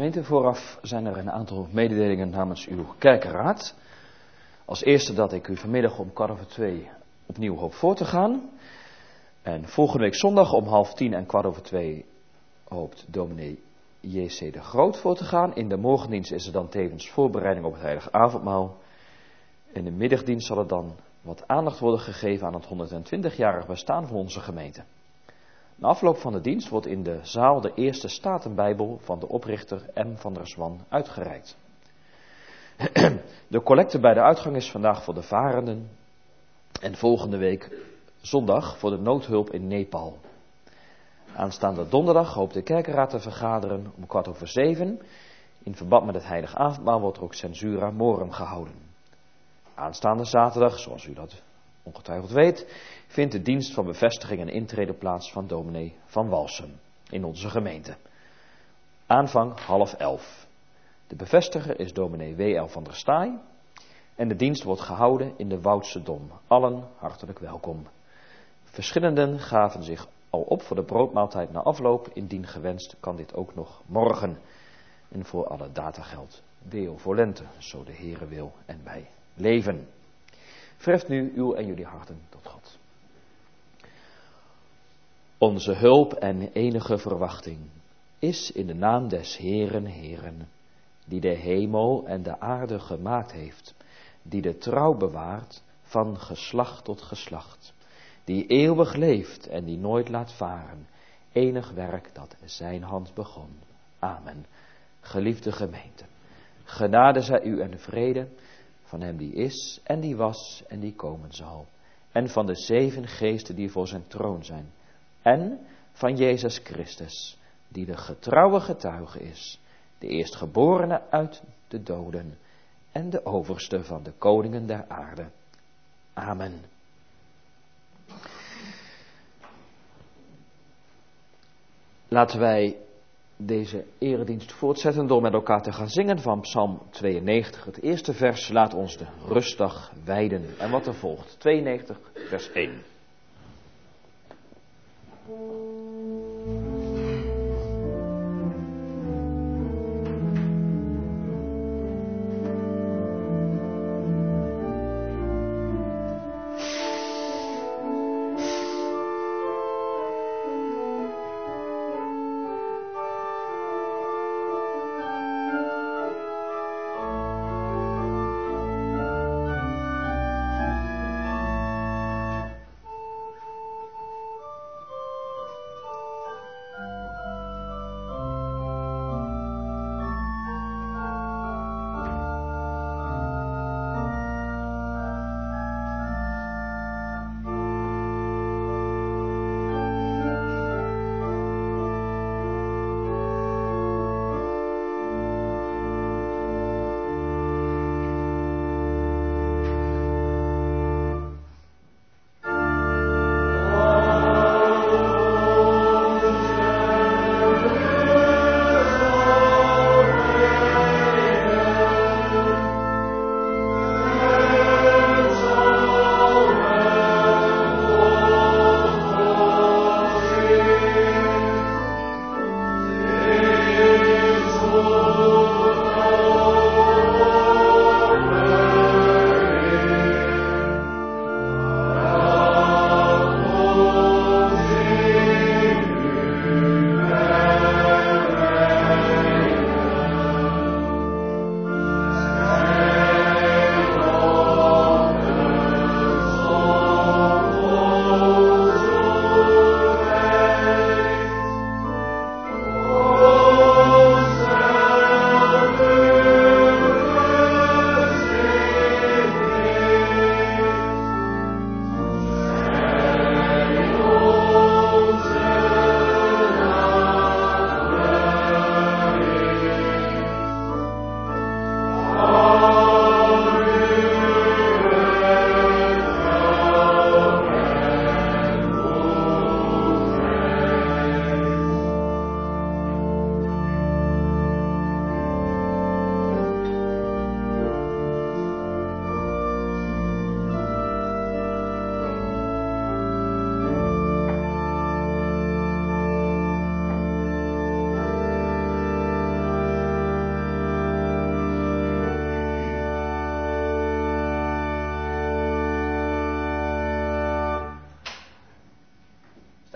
gemeente, vooraf zijn er een aantal mededelingen namens uw kerkenraad. Als eerste dat ik u vanmiddag om 2:15 opnieuw hoop voor te gaan. En volgende week zondag om 9:30 en 2:15 hoopt dominee J.C. de Groot voor te gaan. In de morgendienst is er dan tevens voorbereiding op het heilige avondmaal. In de middagdienst zal er dan wat aandacht worden gegeven aan het 120-jarig bestaan van onze gemeente. Na afloop van de dienst wordt in de zaal de eerste Statenbijbel van de oprichter M. van der Zwan uitgereikt. De collecte bij de uitgang is vandaag voor de varenden en volgende week zondag voor de noodhulp in Nepal. Aanstaande donderdag hoopt de kerkenraad te vergaderen om 6:15. In verband met het heilige avondmaal wordt er ook censura morum gehouden. Aanstaande zaterdag, zoals u dat ongetwijfeld weet, vindt de dienst van bevestiging en intrede plaats van dominee Van Walsum in onze gemeente. Aanvang 10:30. De bevestiger is dominee W.L. van der Staaij en de dienst wordt gehouden in de Woudse Dom. Allen hartelijk welkom. Verschillenden gaven zich al op voor de broodmaaltijd na afloop. Indien gewenst kan dit ook nog morgen. En voor alle data geldt Deo volente, zo de Heere wil en wij leven. Verheft nu uw en jullie harten tot God. Onze hulp en enige verwachting is in de naam des Heeren, Heeren, die de hemel en de aarde gemaakt heeft, die de trouw bewaart van geslacht tot geslacht, die eeuwig leeft en die nooit laat varen, enig werk dat zijn hand begon. Amen. Geliefde gemeente, genade zij u en vrede van hem die is en die was en die komen zal, en van de 7 geesten die voor zijn troon zijn, en van Jezus Christus, die de getrouwe getuige is, de eerstgeborene uit de doden en de overste van de koningen der aarde. Amen. Laten wij deze eredienst voortzetten door met elkaar te gaan zingen van Psalm 92. Het eerste vers laat ons de rustdag wijden. En wat er volgt, 92 vers 1.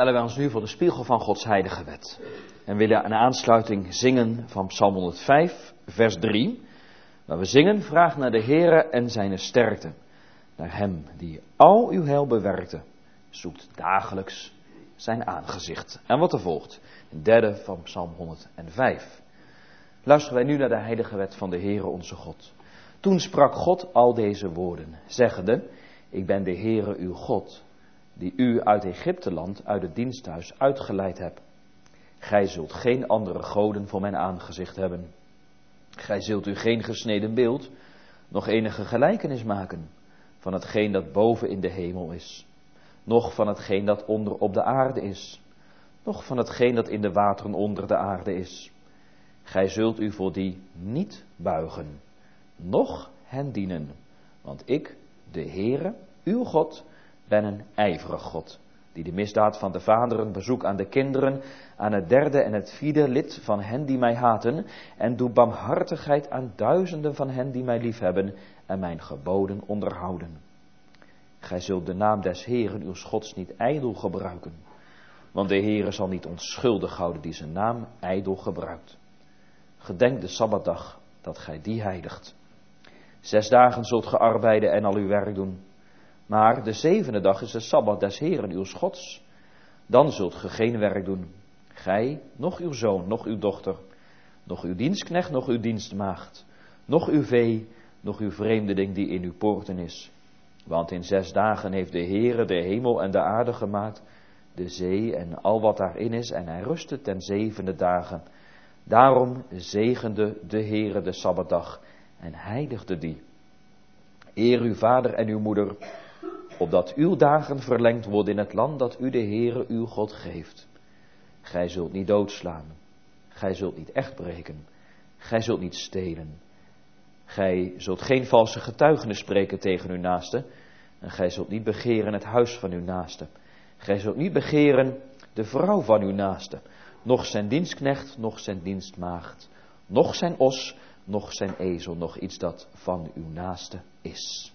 stellen wij ons nu voor de spiegel van Gods heilige wet. En willen een aansluiting zingen van Psalm 105, vers 3. Waar we zingen, vraag naar de Heere en zijn sterkte. Naar hem die al uw heil bewerkte. Zoekt dagelijks zijn aangezicht. En wat er volgt, een derde van Psalm 105. Luisteren wij nu naar de heilige wet van de Heere onze God. Toen sprak God al deze woorden, zeggende, ik ben de Heere uw God, die u uit Egypteland, uit het diensthuis uitgeleid heb. Gij zult geen andere goden voor mijn aangezicht hebben. Gij zult u geen gesneden beeld, nog enige gelijkenis maken van hetgeen dat boven in de hemel is, noch van hetgeen dat onder op de aarde is, noch van hetgeen dat in de wateren onder de aarde is. Gij zult u voor die niet buigen, noch hen dienen, want ik, de Heere, uw God, ben een ijverig God, die de misdaad van de vaderen bezoekt aan de kinderen, aan het derde en het vierde lid van hen die mij haten, en doe barmhartigheid aan duizenden van hen die mij liefhebben en mijn geboden onderhouden. Gij zult de naam des Heeren uw Gods niet ijdel gebruiken, want de Heere zal niet onschuldig houden die zijn naam ijdel gebruikt. Gedenk de Sabbatdag, dat gij die heiligt. 6 dagen zult ge arbeiden en al uw werk doen. Maar de 7e dag is de Sabbat des Heeren uw Gods. Dan zult ge geen werk doen. Gij, noch uw zoon, noch uw dochter, noch uw dienstknecht, noch uw dienstmaagd, noch uw vee, noch uw vreemdeling die in uw poorten is. Want in 6 dagen heeft de Heere de hemel en de aarde gemaakt, de zee en al wat daarin is, en hij rustte ten 7e dagen. Daarom zegende de Heere de Sabbatdag en heiligde die. Eer uw vader en uw moeder, opdat uw dagen verlengd worden in het land dat u de Heere uw God geeft. Gij zult niet doodslaan, gij zult niet echtbreken, gij zult niet stelen. Gij zult geen valse getuigenis spreken tegen uw naaste, en gij zult niet begeren het huis van uw naaste. Gij zult niet begeren de vrouw van uw naaste, noch zijn dienstknecht, noch zijn dienstmaagd, noch zijn os, noch zijn ezel, noch iets dat van uw naaste is.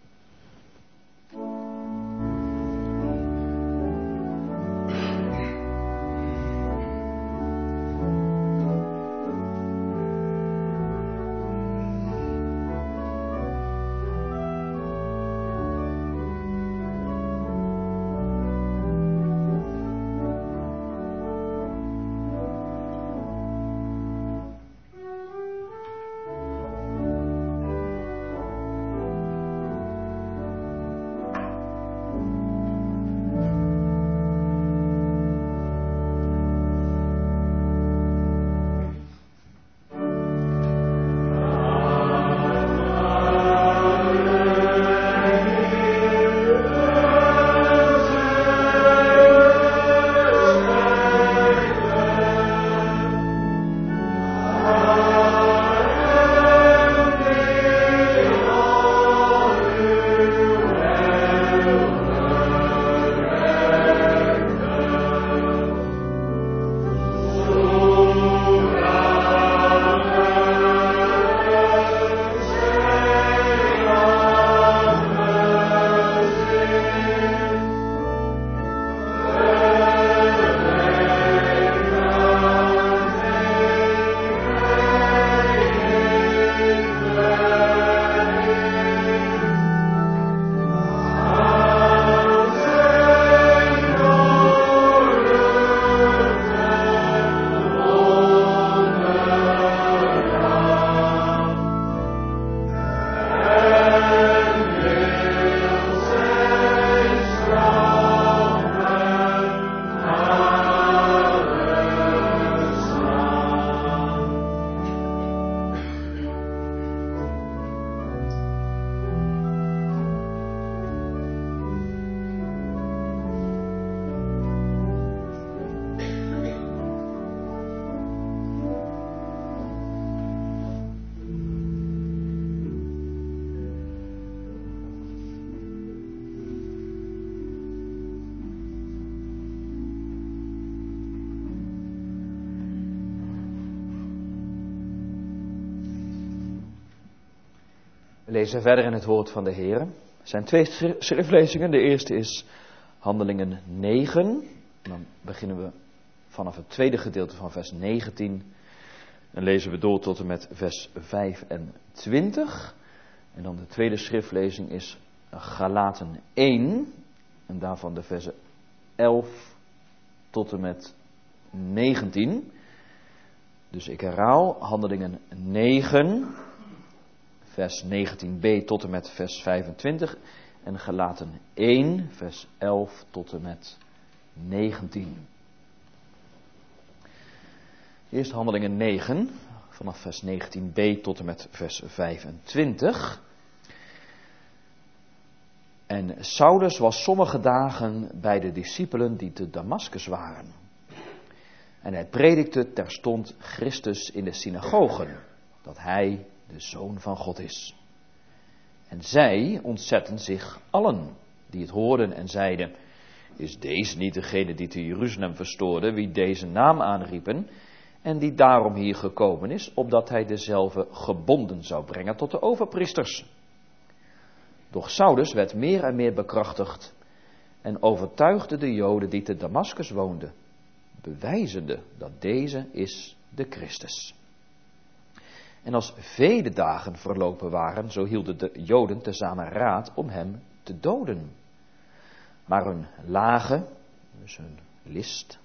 We lezen verder in het woord van de Heer. Er zijn 2 schriftlezingen. De eerste is Handelingen 9, En dan beginnen we vanaf het tweede gedeelte van vers 19. En lezen we door tot en met vers 25. En dan de tweede schriftlezing is Galaten 1. En daarvan de versen 11 tot en met 19. Dus ik herhaal, Handelingen 9, vers 19b tot en met vers 25. En Galaten 1, vers 11 tot en met 19. Eerst Handelingen 9, vanaf vers 19b tot en met vers 25. En Saulus was sommige dagen bij de discipelen die te Damaskus waren. En hij predikte terstond Christus in de synagogen, dat hij de Zoon van God is. En zij ontzetten zich allen die het hoorden en zeiden: is deze niet degene die te Jeruzalem verstoorde, wie deze naam aanriepen, en die daarom hier gekomen is, opdat hij dezelfde gebonden zou brengen tot de overpriesters? Doch Saulus werd meer en meer bekrachtigd en overtuigde de Joden die te Damaskus woonden, bewijzende dat deze is de Christus. En als vele dagen verlopen waren, zo hielden de Joden tezamen raad om hem te doden. Maar hun lage, dus hun list,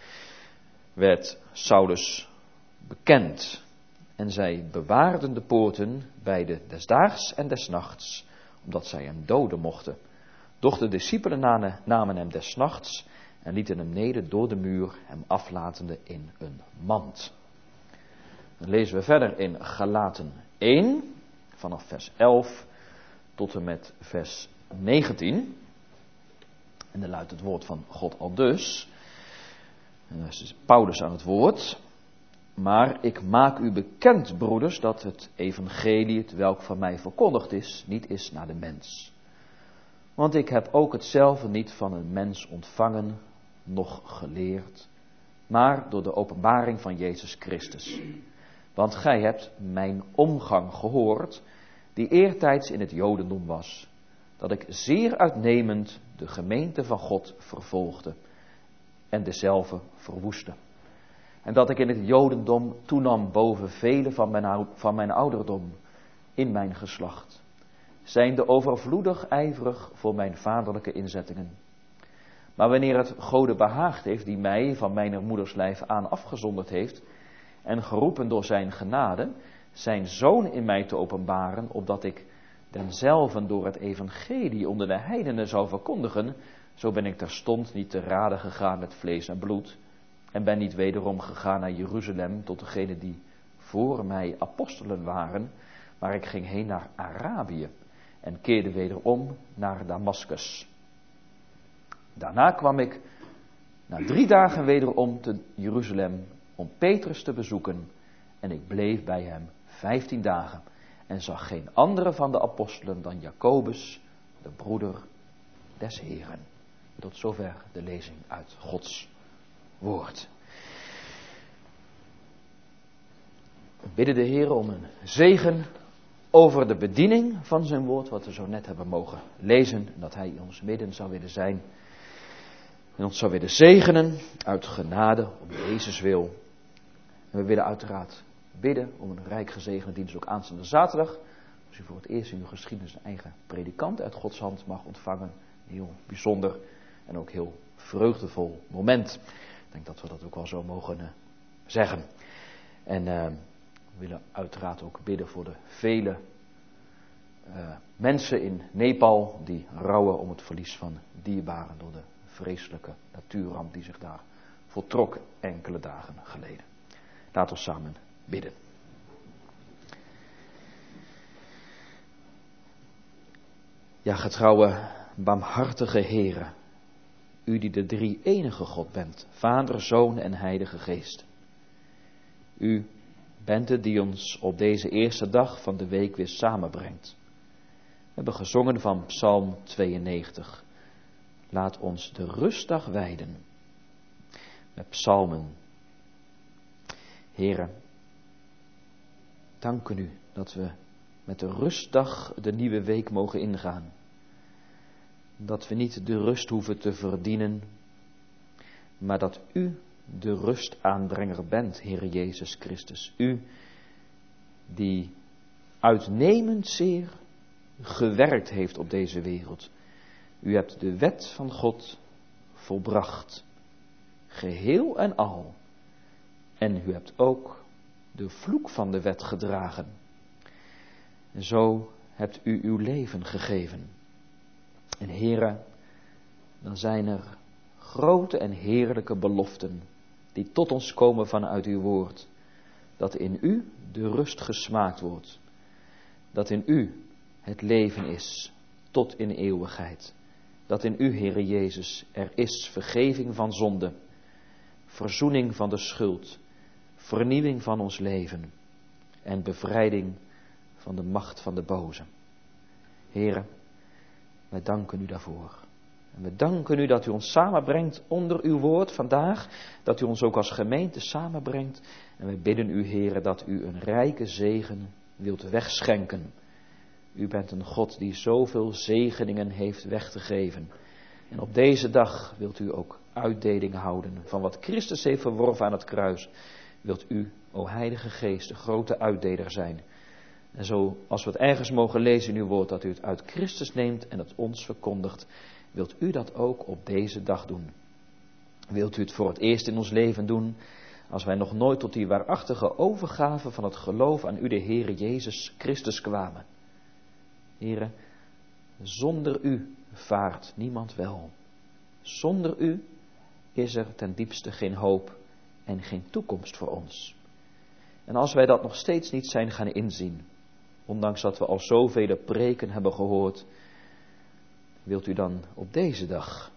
werd Saulus bekend. En zij bewaarden de poorten beide des daags en des nachts, omdat zij hem doden mochten. Doch de discipelen namen hem des nachts en lieten hem neder door de muur, hem aflatende in een mand. Dan lezen we verder in Galaten 1, vanaf vers 11 tot en met vers 19. En dan luidt het woord van God aldus. En dan is Paulus aan het woord. Maar ik maak u bekend, broeders, dat het evangelie, het welk van mij verkondigd is, niet is naar de mens. Want ik heb ook hetzelfde niet van een mens ontvangen, noch geleerd, maar door de openbaring van Jezus Christus. Want gij hebt mijn omgang gehoord, die eertijds in het Jodendom was, dat ik zeer uitnemend de gemeente van God vervolgde en dezelve verwoestte. En dat ik in het Jodendom toenam boven vele van mijn ouderdom in mijn geslacht, zijnde overvloedig ijverig voor mijn vaderlijke inzettingen. Maar wanneer het Gode behaagd heeft, die mij van mijn moeders lijf aan afgezonderd heeft, en geroepen door zijn genade, zijn Zoon in mij te openbaren, opdat ik denzelven door het evangelie onder de heidenen zou verkondigen, zo ben ik terstond niet te rade gegaan met vlees en bloed, en ben niet wederom gegaan naar Jeruzalem tot degenen die voor mij apostelen waren, maar ik ging heen naar Arabië en keerde wederom naar Damaskus. Daarna kwam ik na 3 dagen wederom te Jeruzalem om Petrus te bezoeken en ik bleef bij hem 15 dagen en zag geen andere van de apostelen dan Jacobus, de broeder des Heren. Tot zover de lezing uit Gods woord. We bidden de Heer om een zegen over de bediening van zijn woord, wat we zo net hebben mogen lezen, en dat hij in ons midden zou willen zijn en ons zou willen zegenen uit genade om Jezus wil. En we willen uiteraard bidden om een rijk gezegende dienst ook aanstaande zaterdag. Als u voor het eerst in uw geschiedenis een eigen predikant uit Gods hand mag ontvangen. Een heel bijzonder en ook heel vreugdevol moment. Ik denk dat we dat ook wel zo mogen zeggen. En we willen uiteraard ook bidden voor de vele mensen in Nepal die rouwen om het verlies van dierbaren door de vreselijke natuurramp die zich daar voltrok enkele dagen geleden. Laten we samen bidden. Ja, getrouwe, barmhartige Heere, u die de drie-enige God bent, Vader, Zoon en Heilige Geest. U bent het die ons op deze eerste dag van de week weer samenbrengt. We hebben gezongen van Psalm 92. Laat ons de rustdag wijden met psalmen. Heere, danken u dat we met de rustdag de nieuwe week mogen ingaan. Dat we niet de rust hoeven te verdienen, maar dat u de rustaanbrenger bent, Heere Jezus Christus. U die uitnemend zeer gewerkt heeft op deze wereld. U hebt de wet van God volbracht, geheel en al. En u hebt ook de vloek van de wet gedragen. En zo hebt u uw leven gegeven. En Heere, dan zijn er grote en heerlijke beloften die tot ons komen vanuit uw woord. Dat in u de rust gesmaakt wordt. Dat in u het leven is tot in eeuwigheid. Dat in u, Heere Jezus, er is vergeving van zonde, verzoening van de schuld, vernieuwing van ons leven en bevrijding van de macht van de boze. Heere, wij danken u daarvoor. En we danken u dat u ons samenbrengt onder uw woord vandaag, dat u ons ook als gemeente samenbrengt. En we bidden u, Heere, dat u een rijke zegen wilt wegschenken. U bent een God die zoveel zegeningen heeft weg te geven. En op deze dag wilt u ook uitdeling houden van wat Christus heeft verworven aan het kruis. Wilt u, o Heilige Geest, de grote uitdeler zijn. En zo, als we het ergens mogen lezen in uw woord, dat u het uit Christus neemt en het ons verkondigt, wilt u dat ook op deze dag doen. Wilt u het voor het eerst in ons leven doen, als wij nog nooit tot die waarachtige overgave van het geloof aan u, de Heere Jezus Christus, kwamen. Heere, zonder u vaart niemand wel. Zonder u is er ten diepste geen hoop en geen toekomst voor ons. En als wij dat nog steeds niet zijn gaan inzien, ondanks dat we al zoveel preken hebben gehoord, wilt u dan op deze dag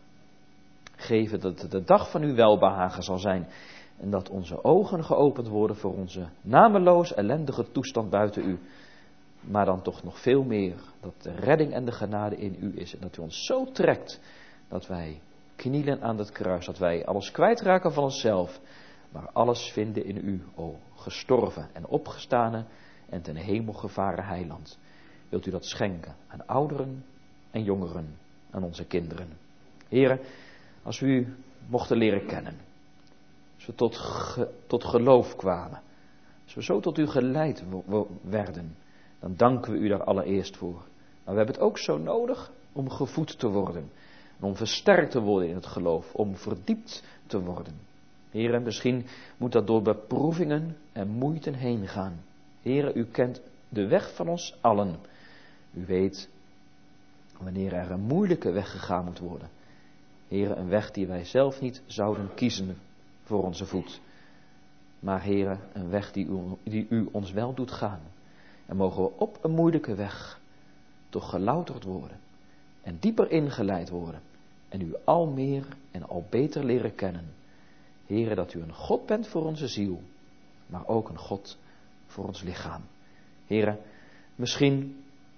geven dat het de dag van uw welbehagen zal zijn en dat onze ogen geopend worden voor onze nameloos ellendige toestand buiten u, maar dan toch nog veel meer dat de redding en de genade in u is en dat u ons zo trekt dat wij knielen aan het kruis, dat wij alles kwijtraken van onszelf, maar alles vinden in u, o gestorven en opgestane en ten hemel gevaren heiland. Wilt u dat schenken aan ouderen en jongeren, aan onze kinderen. Heren, als we u mochten leren kennen, als we tot geloof kwamen, als we zo tot u geleid werden, dan danken we u daar allereerst voor. Maar we hebben het ook zo nodig om gevoed te worden, en om versterkt te worden in het geloof, om verdiept te worden. Heren, misschien moet dat door beproevingen en moeiten heen gaan. Heren, u kent de weg van ons allen. U weet wanneer er een moeilijke weg gegaan moet worden. Heren, een weg die wij zelf niet zouden kiezen voor onze voet. Maar Heren, een weg die u ons wel doet gaan. En mogen we op een moeilijke weg toch gelouterd worden. En dieper ingeleid worden. En u al meer en al beter leren kennen. Heren, dat u een God bent voor onze ziel. Maar ook een God voor ons lichaam. Heren, misschien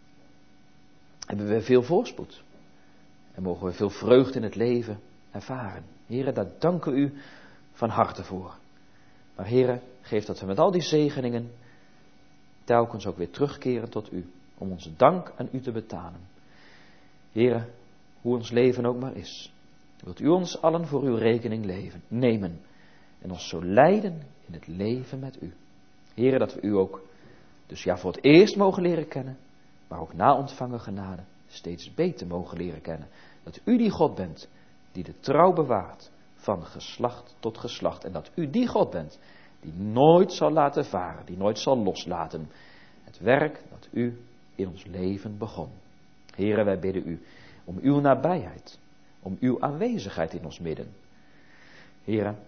hebben we veel voorspoed. En mogen we veel vreugde in het leven ervaren. Heren, daar danken we u van harte voor. Maar Heren, geef dat we met al die zegeningen telkens ook weer terugkeren tot u. Om onze dank aan u te betalen. Heren, hoe ons leven ook maar is. Wilt u ons allen voor uw rekening nemen. En ons zo leiden in het leven met u. Heren, dat we u ook dus voor het eerst mogen leren kennen. Maar ook na ontvangen genade steeds beter mogen leren kennen. Dat u die God bent die de trouw bewaart van geslacht tot geslacht. En dat u die God bent die nooit zal laten varen, die nooit zal loslaten. Het werk dat u in ons leven begon. Heren, wij bidden u om uw nabijheid, om uw aanwezigheid in ons midden. Heren,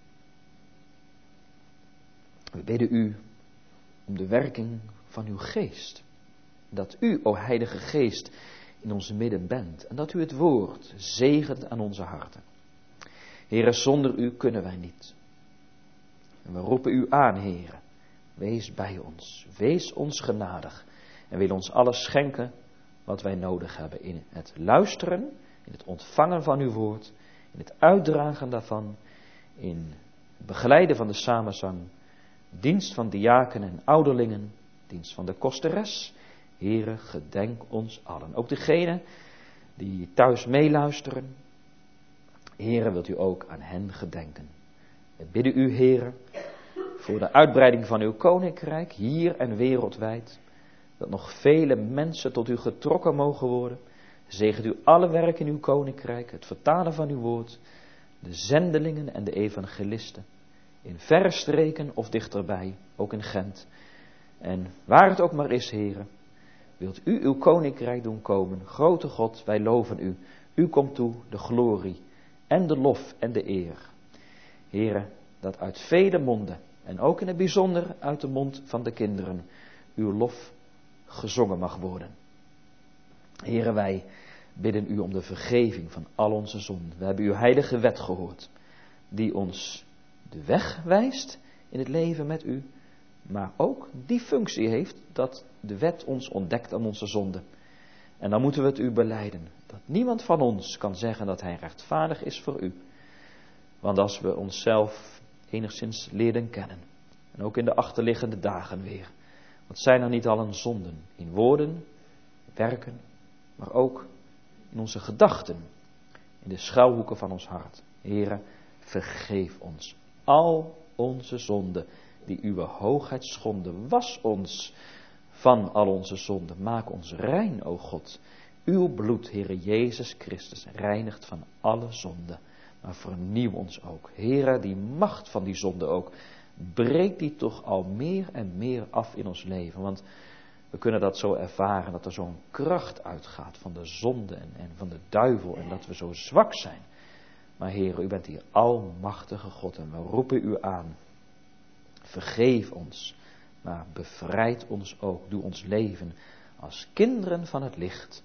we bidden u om de werking van uw geest. Dat u, o Heilige Geest, in ons midden bent. En dat u het woord zegent aan onze harten. Heren, zonder u kunnen wij niet. En we roepen u aan, Heren. Wees bij ons. Wees ons genadig. En wil ons alles schenken wat wij nodig hebben. In het luisteren, in het ontvangen van uw woord. In het uitdragen daarvan. In het begeleiden van de samenzang. Dienst van diakenen en ouderlingen. Dienst van de kosteres. Heere, gedenk ons allen. Ook degenen die thuis meeluisteren. Heere, wilt u ook aan hen gedenken. We bidden u, Heere, voor de uitbreiding van uw koninkrijk, hier en wereldwijd. Dat nog vele mensen tot u getrokken mogen worden. Zegent u alle werk in uw koninkrijk, het vertalen van uw woord, de zendelingen en de evangelisten. In verre streken of dichterbij, ook in Gent. En waar het ook maar is, Heere, wilt u uw koninkrijk doen komen. Grote God, wij loven u. U komt toe de glorie en de lof en de eer. Heere, dat uit vele monden, en ook in het bijzonder uit de mond van de kinderen, uw lof gezongen mag worden. Heere, wij bidden u om de vergeving van al onze zonden. We hebben uw heilige wet gehoord, die ons de weg wijst in het leven met u, maar ook die functie heeft dat de wet ons ontdekt aan onze zonden. En dan moeten we het u belijden, dat niemand van ons kan zeggen dat hij rechtvaardig is voor u. Want als we onszelf enigszins leerden kennen, en ook in de achterliggende dagen weer, wat zijn er niet allen zonden in woorden, werken, maar ook in onze gedachten, in de schuilhoeken van ons hart. Heere, vergeef ons al onze zonden die uw hoogheid schonden. Was ons van al onze zonden. Maak ons rein, o God. Uw bloed, Heere Jezus Christus, reinigt van alle zonden. Maar vernieuw ons ook. Heere, die macht van die zonde ook. Breek die toch al meer en meer af in ons leven. Want we kunnen dat zo ervaren, dat er zo'n kracht uitgaat van de zonde en van de duivel. En dat we zo zwak zijn. Maar Heere, u bent hier almachtige God en we roepen u aan. Vergeef ons, maar bevrijd ons ook. Doe ons leven als kinderen van het licht.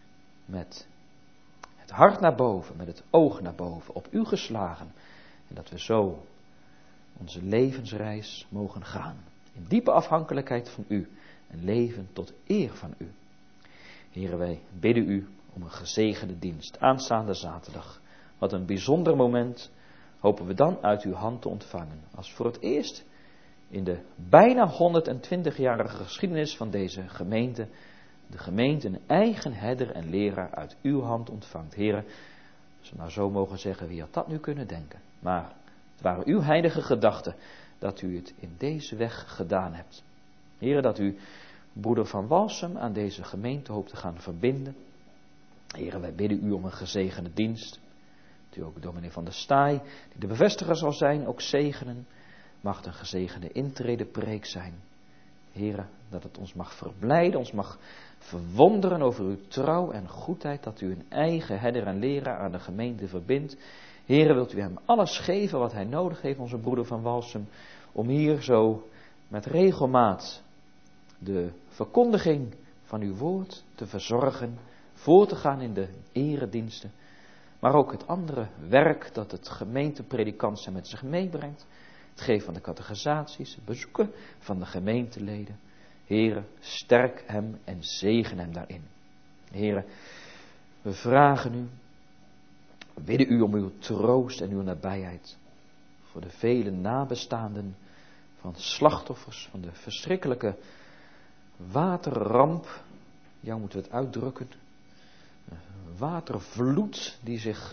Met het hart naar boven, met het oog naar boven, op u geslagen. En dat we zo onze levensreis mogen gaan. In diepe afhankelijkheid van u. En leven tot eer van u. Heere, wij bidden u om een gezegende dienst. Aanstaande zaterdag. Wat een bijzonder moment hopen we dan uit uw hand te ontvangen. Als voor het eerst in de bijna 120-jarige geschiedenis van deze gemeente, de gemeente een eigen herder en leraar uit uw hand ontvangt. Heere, als we nou zo mogen zeggen, wie had dat nu kunnen denken? Maar het waren uw heilige gedachten dat u het in deze weg gedaan hebt. Heere, dat u broeder Van Walsum aan deze gemeente hoopt te gaan verbinden. Heere, wij bidden u om een gezegende dienst. Dat u ook dominee Van der Staaij, die de bevestiger zal zijn, ook zegenen. Mag het een gezegende intredepreek zijn. Heere, dat het ons mag verblijden, ons mag verwonderen over uw trouw en goedheid, dat u een eigen herder en leraar aan de gemeente verbindt. Heere, wilt u hem alles geven wat hij nodig heeft, onze broeder Van Walsum, om hier zo met regelmaat de verkondiging van uw woord te verzorgen, voor te gaan in de erediensten, maar ook het andere werk dat het gemeentepredikant met zich meebrengt, het geven van de catechisaties, het bezoeken van de gemeenteleden. Heere, sterk hem en zegen hem daarin. Heere, we vragen u, we bidden u om uw troost en uw nabijheid voor de vele nabestaanden van slachtoffers van de verschrikkelijke waterramp, ja, hoe moeten we het uitdrukken, watervloed die zich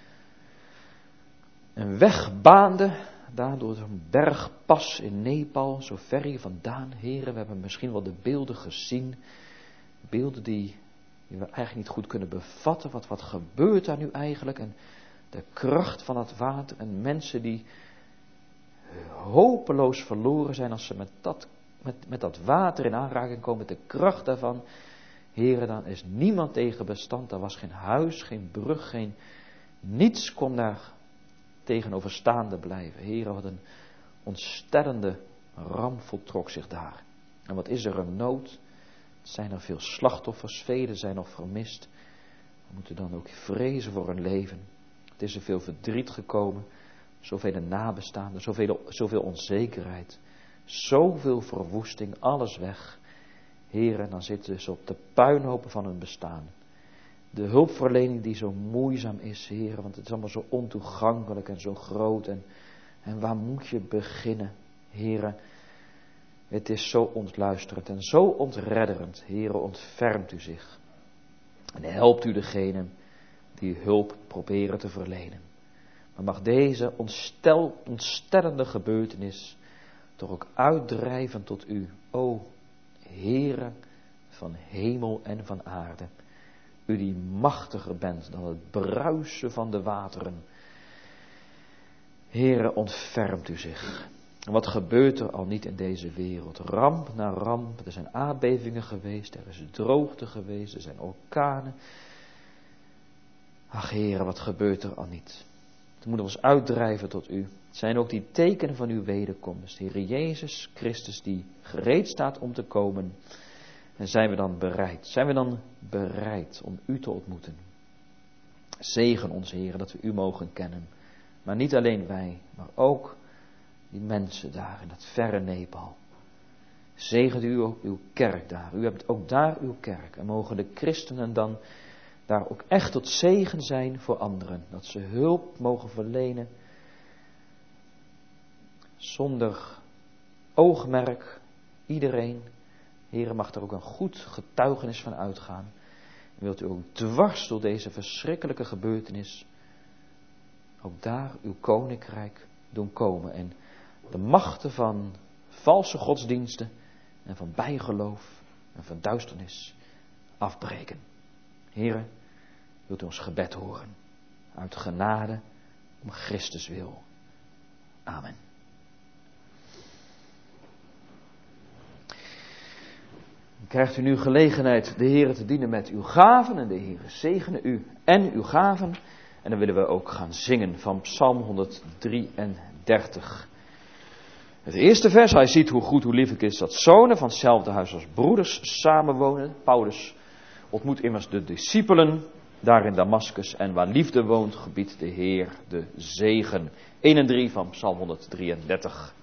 een weg baande, daardoor zo'n bergpas in Nepal, zo ver hier vandaan. Heren, we hebben misschien wel de beelden gezien, beelden die we eigenlijk niet goed kunnen bevatten, wat gebeurt daar nu eigenlijk, en de kracht van het water, en mensen die hopeloos verloren zijn als ze met dat water in aanraking komen, met de kracht daarvan. Heren, dan is niemand tegen bestand. Er was geen huis, geen brug, niets kon daar tegenover staande blijven. Heren, wat een ontstellende ramp voltrok zich daar. En wat is er een nood? Het zijn er veel slachtoffers, velen zijn nog vermist. We moeten dan ook vrezen voor hun leven. Het is er veel verdriet gekomen, zoveel nabestaanden, zoveel onzekerheid, zoveel verwoesting, alles weg. Heren, dan zitten ze op de puinhopen van hun bestaan. De hulpverlening die zo moeizaam is, Heren, want het is allemaal zo ontoegankelijk en zo groot. En waar moet je beginnen, Heren? Het is zo ontluisterend en zo ontredderend. Heren, ontfermt u zich. En helpt u degene die hulp proberen te verlenen. Maar mag deze ontstellende gebeurtenis toch ook uitdrijven tot u, o Heere van hemel en van aarde. U die machtiger bent dan het bruisen van de wateren. Heere, ontfermt u zich. Wat gebeurt er al niet in deze wereld? Ramp na ramp, er zijn aardbevingen geweest, er is droogte geweest, er zijn orkanen. Ach Heere, wat gebeurt er al niet? Het moet ons uitdrijven tot u. Het zijn ook die tekenen van uw wederkomst. Heere Jezus Christus die gereed staat om te komen. En zijn we dan bereid? Zijn we dan bereid om u te ontmoeten? Zegen ons, Heere, dat we u mogen kennen. Maar niet alleen wij, maar ook die mensen daar in dat verre Nepal. Zegent u ook uw kerk daar. U hebt ook daar uw kerk. En mogen de christenen dan daar ook echt tot zegen zijn voor anderen. Dat ze hulp mogen verlenen. Zonder oogmerk. Iedereen. Heere, mag er ook een goed getuigenis van uitgaan. En wilt u ook dwars door deze verschrikkelijke gebeurtenis ook daar uw koninkrijk doen komen. En de machten van valse godsdiensten en van bijgeloof en van duisternis afbreken. Heere, wilt u ons gebed horen. Uit genade om Christus wil. Amen. Krijgt u nu gelegenheid de Heere te dienen met uw gaven. En de Heere zegene u en uw gaven. En dan willen we ook gaan zingen van Psalm 133. Het eerste vers, hij ziet hoe goed, hoe lief het is dat zonen van hetzelfde huis als broeders samenwonen. Paulus ontmoet immers de discipelen daar in Damaskus. En waar liefde woont, gebiedt de Heer de zegen. 1 en 3 van Psalm 133.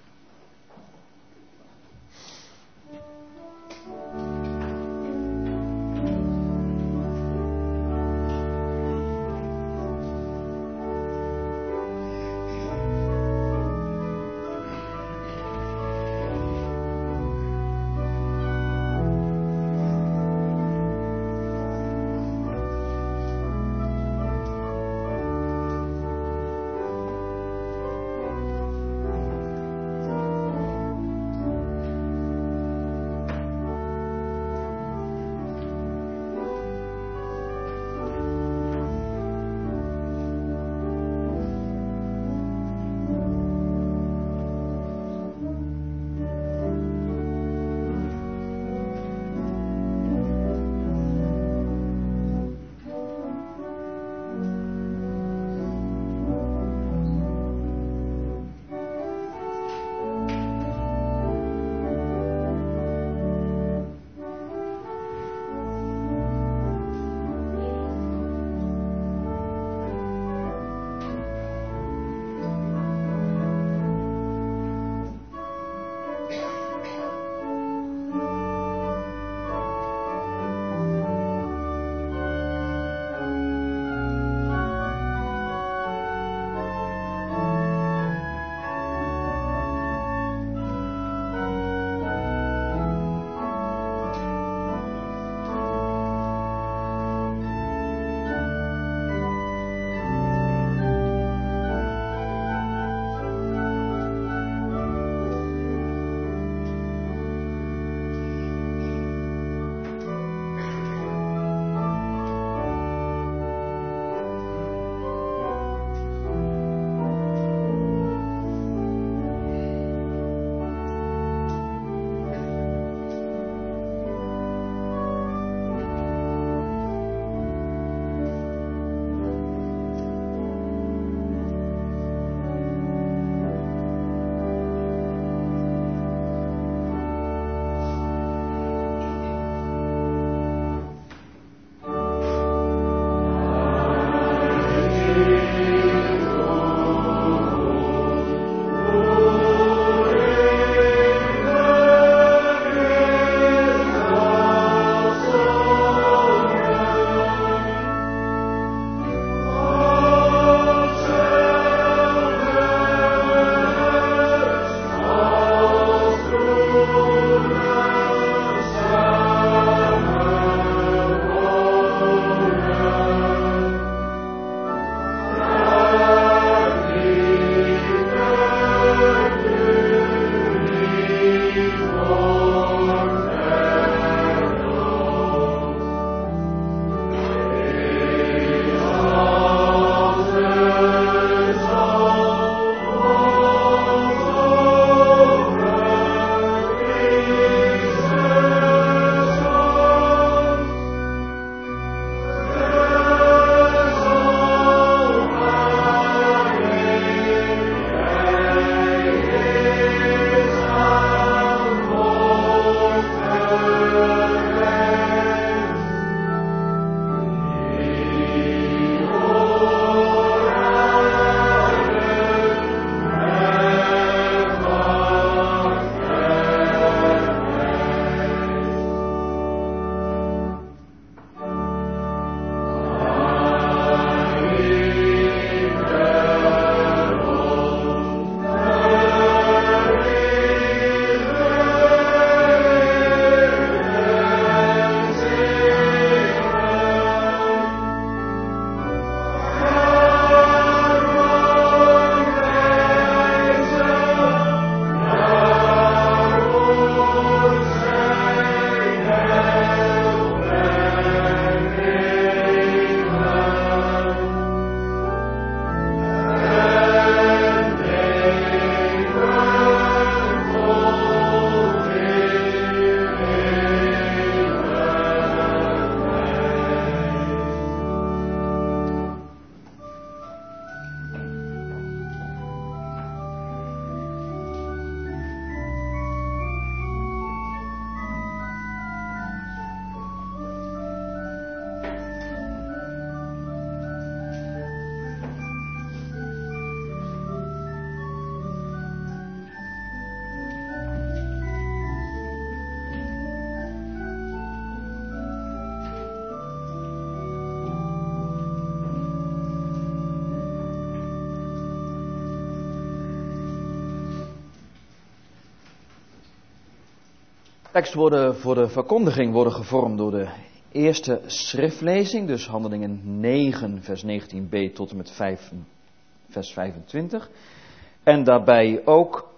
Tekstwoorden voor de verkondiging worden gevormd door de eerste schriftlezing, dus Handelingen 9, vers 19b tot en met vers 25. En daarbij ook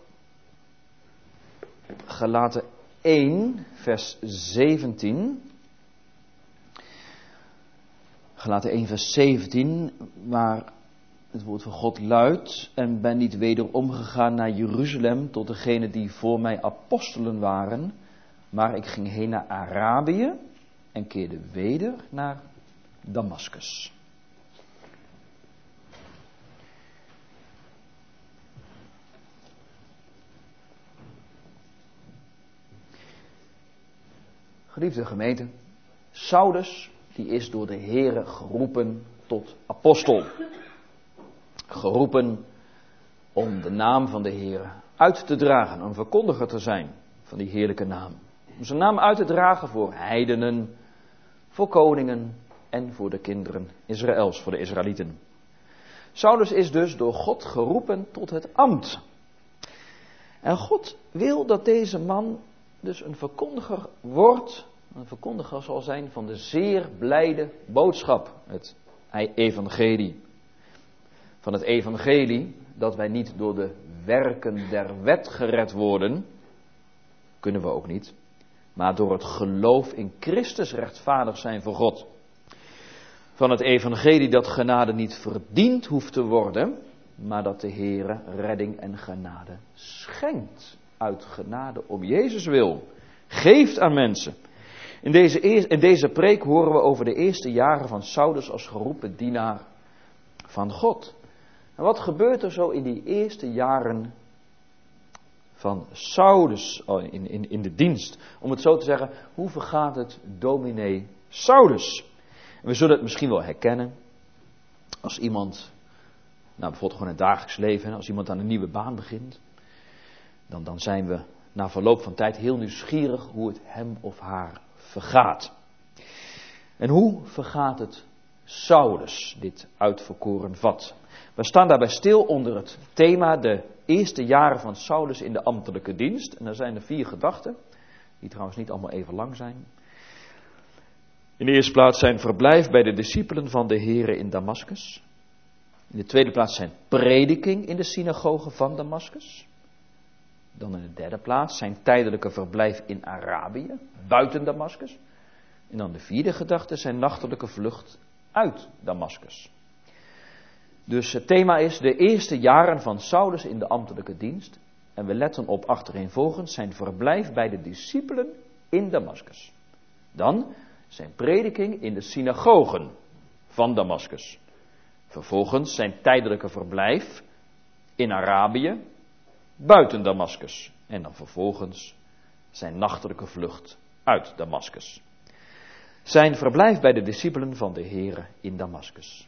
Galaten 1, vers 17. Galaten 1, vers 17, waar het woord van God luidt: en ben niet wederom gegaan naar Jeruzalem tot degenen die voor mij apostelen waren, maar ik ging heen naar Arabië en keerde weder naar Damaskus. Geliefde gemeente, Saulus die is door de Heere geroepen tot apostel. Geroepen om de naam van de Heere uit te dragen, een verkondiger te zijn van die heerlijke naam. Om zijn naam uit te dragen voor heidenen, voor koningen en voor de kinderen Israëls, voor de Israëlieten. Saulus is dus door God geroepen tot het ambt. En God wil dat deze man dus een verkondiger wordt, een verkondiger zal zijn van de zeer blijde boodschap, het evangelie. Van het evangelie dat wij niet door de werken der wet gered worden, kunnen we ook niet, maar door het geloof in Christus rechtvaardig zijn voor God. Van het evangelie dat genade niet verdiend hoeft te worden, maar dat de Heere redding en genade schenkt. Uit genade om Jezus wil. Geeft aan mensen. In deze preek horen we over de eerste jaren van Saulus als geroepen dienaar van God. En wat gebeurt er zo in die eerste jaren van Saulus in de dienst? Om het zo te zeggen, hoe vergaat het dominee Saulus? En we zullen het misschien wel herkennen als iemand, bijvoorbeeld gewoon in het dagelijks leven, als iemand aan een nieuwe baan begint. Dan zijn we na verloop van tijd heel nieuwsgierig hoe het hem of haar vergaat. En hoe vergaat het Saulus, dit uitverkoren vat? We staan daarbij stil onder het thema de eerste jaren van Saulus in de ambtelijke dienst. En er zijn er 4 gedachten, die trouwens niet allemaal even lang zijn. In de eerste plaats zijn verblijf bij de discipelen van de Here in Damaskus. In de tweede plaats zijn prediking in de synagoge van Damaskus. Dan in de derde plaats zijn tijdelijke verblijf in Arabië, buiten Damaskus. En dan de 4e gedachte, zijn nachtelijke vlucht uit Damaskus. Dus het thema is de eerste jaren van Saulus in de ambtelijke dienst. En we letten op achtereenvolgens zijn verblijf bij de discipelen in Damaskus. Dan zijn prediking in de synagogen van Damaskus. Vervolgens zijn tijdelijke verblijf in Arabië, buiten Damaskus. En dan vervolgens zijn nachtelijke vlucht uit Damaskus. Zijn verblijf bij de discipelen van de Here in Damaskus.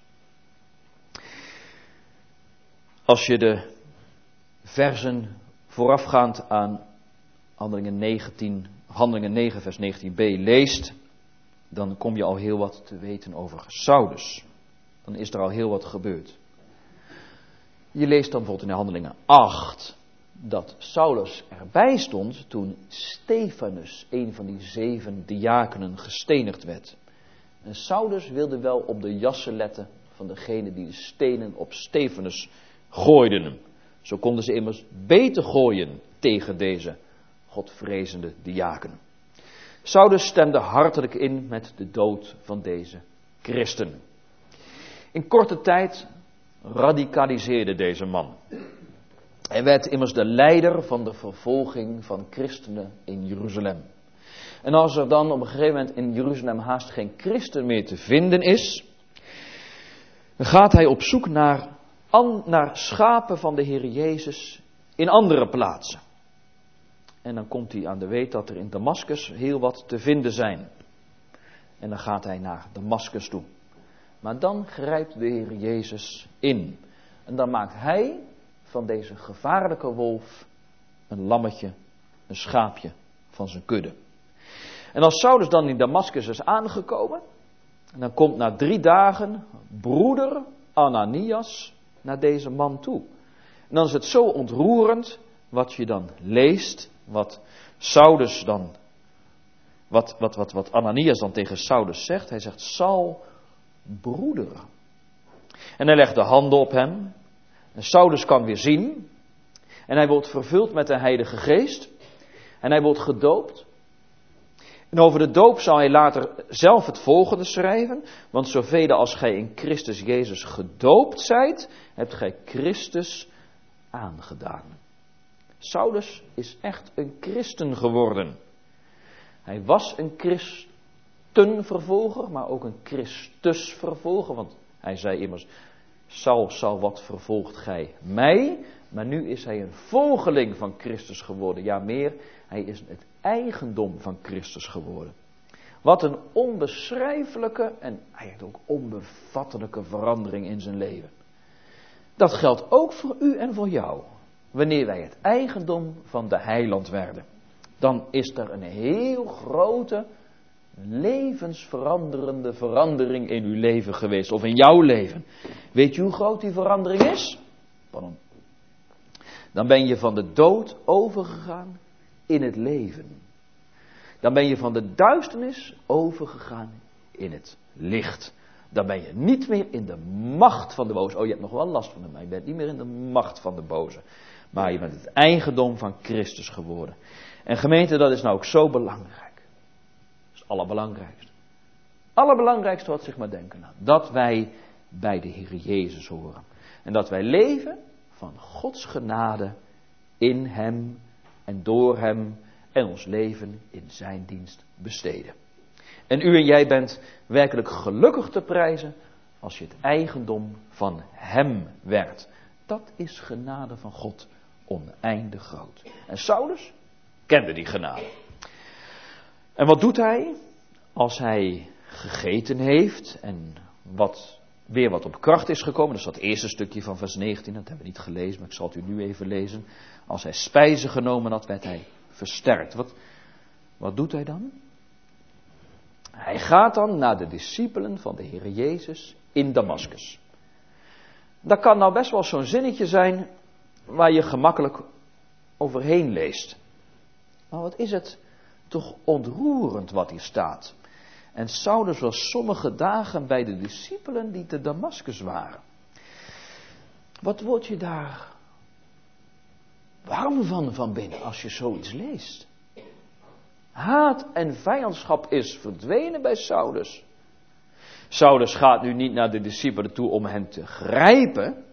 Als je de versen voorafgaand aan Handelingen 9 vers 19b leest, dan kom je al heel wat te weten over Saulus. Dan is er al heel wat gebeurd. Je leest dan bijvoorbeeld in de Handelingen 8 dat Saulus erbij stond toen Stefanus, een van die 7 diakenen, gestenigd werd. En Saulus wilde wel op de jassen letten van degene die de stenen op Stefanus gooiden. Zo konden ze immers beter gooien tegen deze godvrezende diaken. Saulus stemde hartelijk in met de dood van deze christen. In korte tijd radicaliseerde deze man. Hij werd immers de leider van de vervolging van christenen in Jeruzalem. En als er dan op een gegeven moment in Jeruzalem haast geen christen meer te vinden is, dan gaat hij op zoek naar schapen van de Heer Jezus in andere plaatsen. En dan komt hij aan de weet dat er in Damaskus heel wat te vinden zijn. En dan gaat hij naar Damaskus toe. Maar dan grijpt de Heer Jezus in. En dan maakt hij van deze gevaarlijke wolf een lammetje, een schaapje van zijn kudde. En als Saulus dan in Damaskus is aangekomen, en dan komt na 3 dagen broeder Ananias naar deze man toe. En dan is het zo ontroerend wat je dan leest, wat Saulus dan Wat Ananias dan tegen Saulus zegt. Hij zegt, Saul, broeder. En hij legt de handen op hem. En Saulus kan weer zien. En hij wordt vervuld met de Heilige Geest. En hij wordt gedoopt. En over de doop zal hij later zelf het volgende schrijven. Want zoveel als gij in Christus Jezus gedoopt zijt, hebt gij Christus aangedaan. Saulus is echt een christen geworden. Hij was een christenvervolger, maar ook een Christusvervolger. Want hij zei immers, Saul, wat vervolgt gij mij? Maar nu is hij een volgeling van Christus geworden. Ja, meer, hij is het eigendom van Christus geworden. Wat een onbeschrijfelijke en eigenlijk ook onbevattelijke verandering in zijn leven. Dat geldt ook voor u en voor jou. Wanneer wij het eigendom van de heiland werden, dan is er een heel grote, levensveranderende verandering in uw leven geweest. Of in jouw leven. Weet je hoe groot die verandering is? Pardon. Dan ben je van de dood overgegaan in het leven. Dan ben je van de duisternis overgegaan in het licht. Dan ben je niet meer in de macht van de boze. Oh, je hebt nog wel last van hem, maar je bent niet meer in de macht van de boze. Maar je bent het eigendom van Christus geworden. En gemeente, dat is nou ook zo belangrijk. Dat is het allerbelangrijkste. Allerbelangrijkste wat zich maar denken laat. Dat wij bij de Heer Jezus horen. En dat wij leven van Gods genade in Hem en door Hem en ons leven in Zijn dienst besteden. En u en jij bent werkelijk gelukkig te prijzen als je het eigendom van Hem werd. Dat is genade van God, oneindig groot. En Saulus kende die genade. En wat doet hij als hij gegeten heeft en weer wat op kracht is gekomen? Dat is dat eerste stukje van vers 19, dat hebben we niet gelezen, maar ik zal het u nu even lezen. Als hij spijzen genomen had, werd hij versterkt. Wat doet hij dan? Hij gaat dan naar de discipelen van de Heer Jezus in Damaskus. Dat kan nou best wel zo'n zinnetje zijn waar je gemakkelijk overheen leest. Maar wat is het toch ontroerend wat hier staat. En Saulus was sommige dagen bij de discipelen die te Damaskus waren. Wat word je daar warm van binnen als je zoiets leest? Haat en vijandschap is verdwenen bij Saulus. Saulus gaat nu niet naar de discipelen toe om hen te grijpen,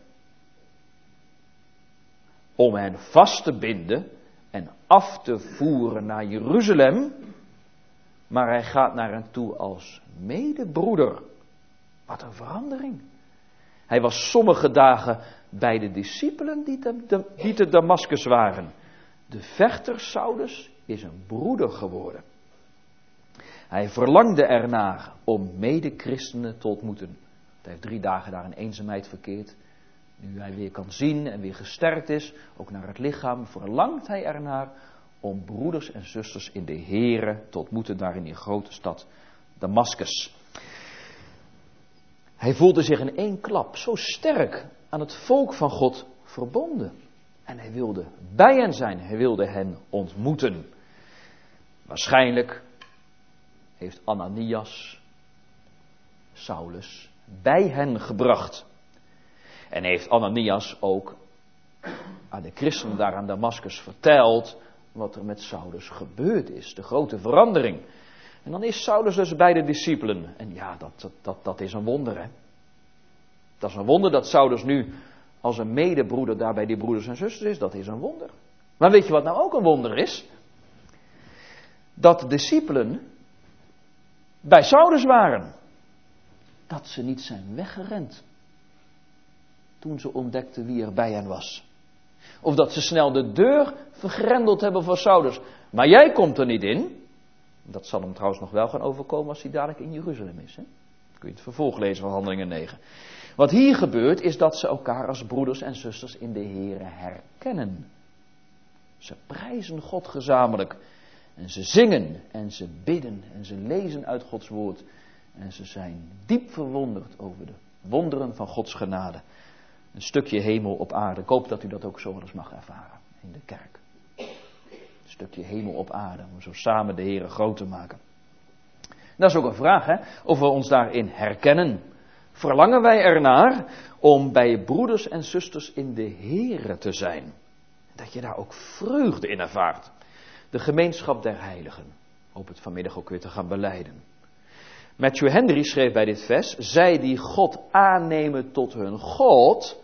om hen vast te binden en af te voeren naar Jeruzalem, maar hij gaat naar hen toe als medebroeder. Wat een verandering. Hij was sommige dagen bij de discipelen die te Damaskus waren. De vechter Saulus is een broeder geworden. Hij verlangde ernaar om mede-christenen te ontmoeten. Hij heeft 3 dagen daar in eenzaamheid verkeerd. Nu hij weer kan zien en weer gesterkt is, ook naar het lichaam, verlangt hij ernaar om broeders en zusters in de Here te ontmoeten daar in die grote stad Damaskus. Hij voelde zich in 1 klap zo sterk aan het volk van God verbonden. En hij wilde bij hen zijn, hij wilde hen ontmoeten. Waarschijnlijk heeft Ananias Saulus bij hen gebracht. En heeft Ananias ook aan de christenen daar aan Damaskus verteld wat er met Saulus gebeurd is. De grote verandering. En dan is Saulus dus bij de discipelen. En ja, dat is een wonder, hè. Dat is een wonder dat Saulus nu als een medebroeder daar bij die broeders en zusters is. Dat is een wonder. Maar weet je wat nou ook een wonder is? Dat de discipelen bij Saulus waren. Dat ze niet zijn weggerend toen ze ontdekten wie er bij hen was. Of dat ze snel de deur vergrendeld hebben voor Saulus. Maar jij komt er niet in. Dat zal hem trouwens nog wel gaan overkomen als hij dadelijk in Jeruzalem is. Hè? Kun je het vervolg lezen van Handelingen 9. Wat hier gebeurt is dat ze elkaar als broeders en zusters in de Here herkennen. Ze prijzen God gezamenlijk. En ze zingen en ze bidden en ze lezen uit Gods woord. En ze zijn diep verwonderd over de wonderen van Gods genade. Een stukje hemel op aarde. Ik hoop dat u dat ook zo wel eens mag ervaren in de kerk. stukje hemel op aarde, om zo samen de Heere groot te maken. Dat is ook een vraag, hè, of we ons daarin herkennen. Verlangen wij ernaar om bij je broeders en zusters in de Heere te zijn? Dat je daar ook vreugde in ervaart. De gemeenschap der heiligen. Ik hoop het vanmiddag ook weer te gaan belijden. Matthew Henry schreef bij dit vers: zij die God aannemen tot hun God,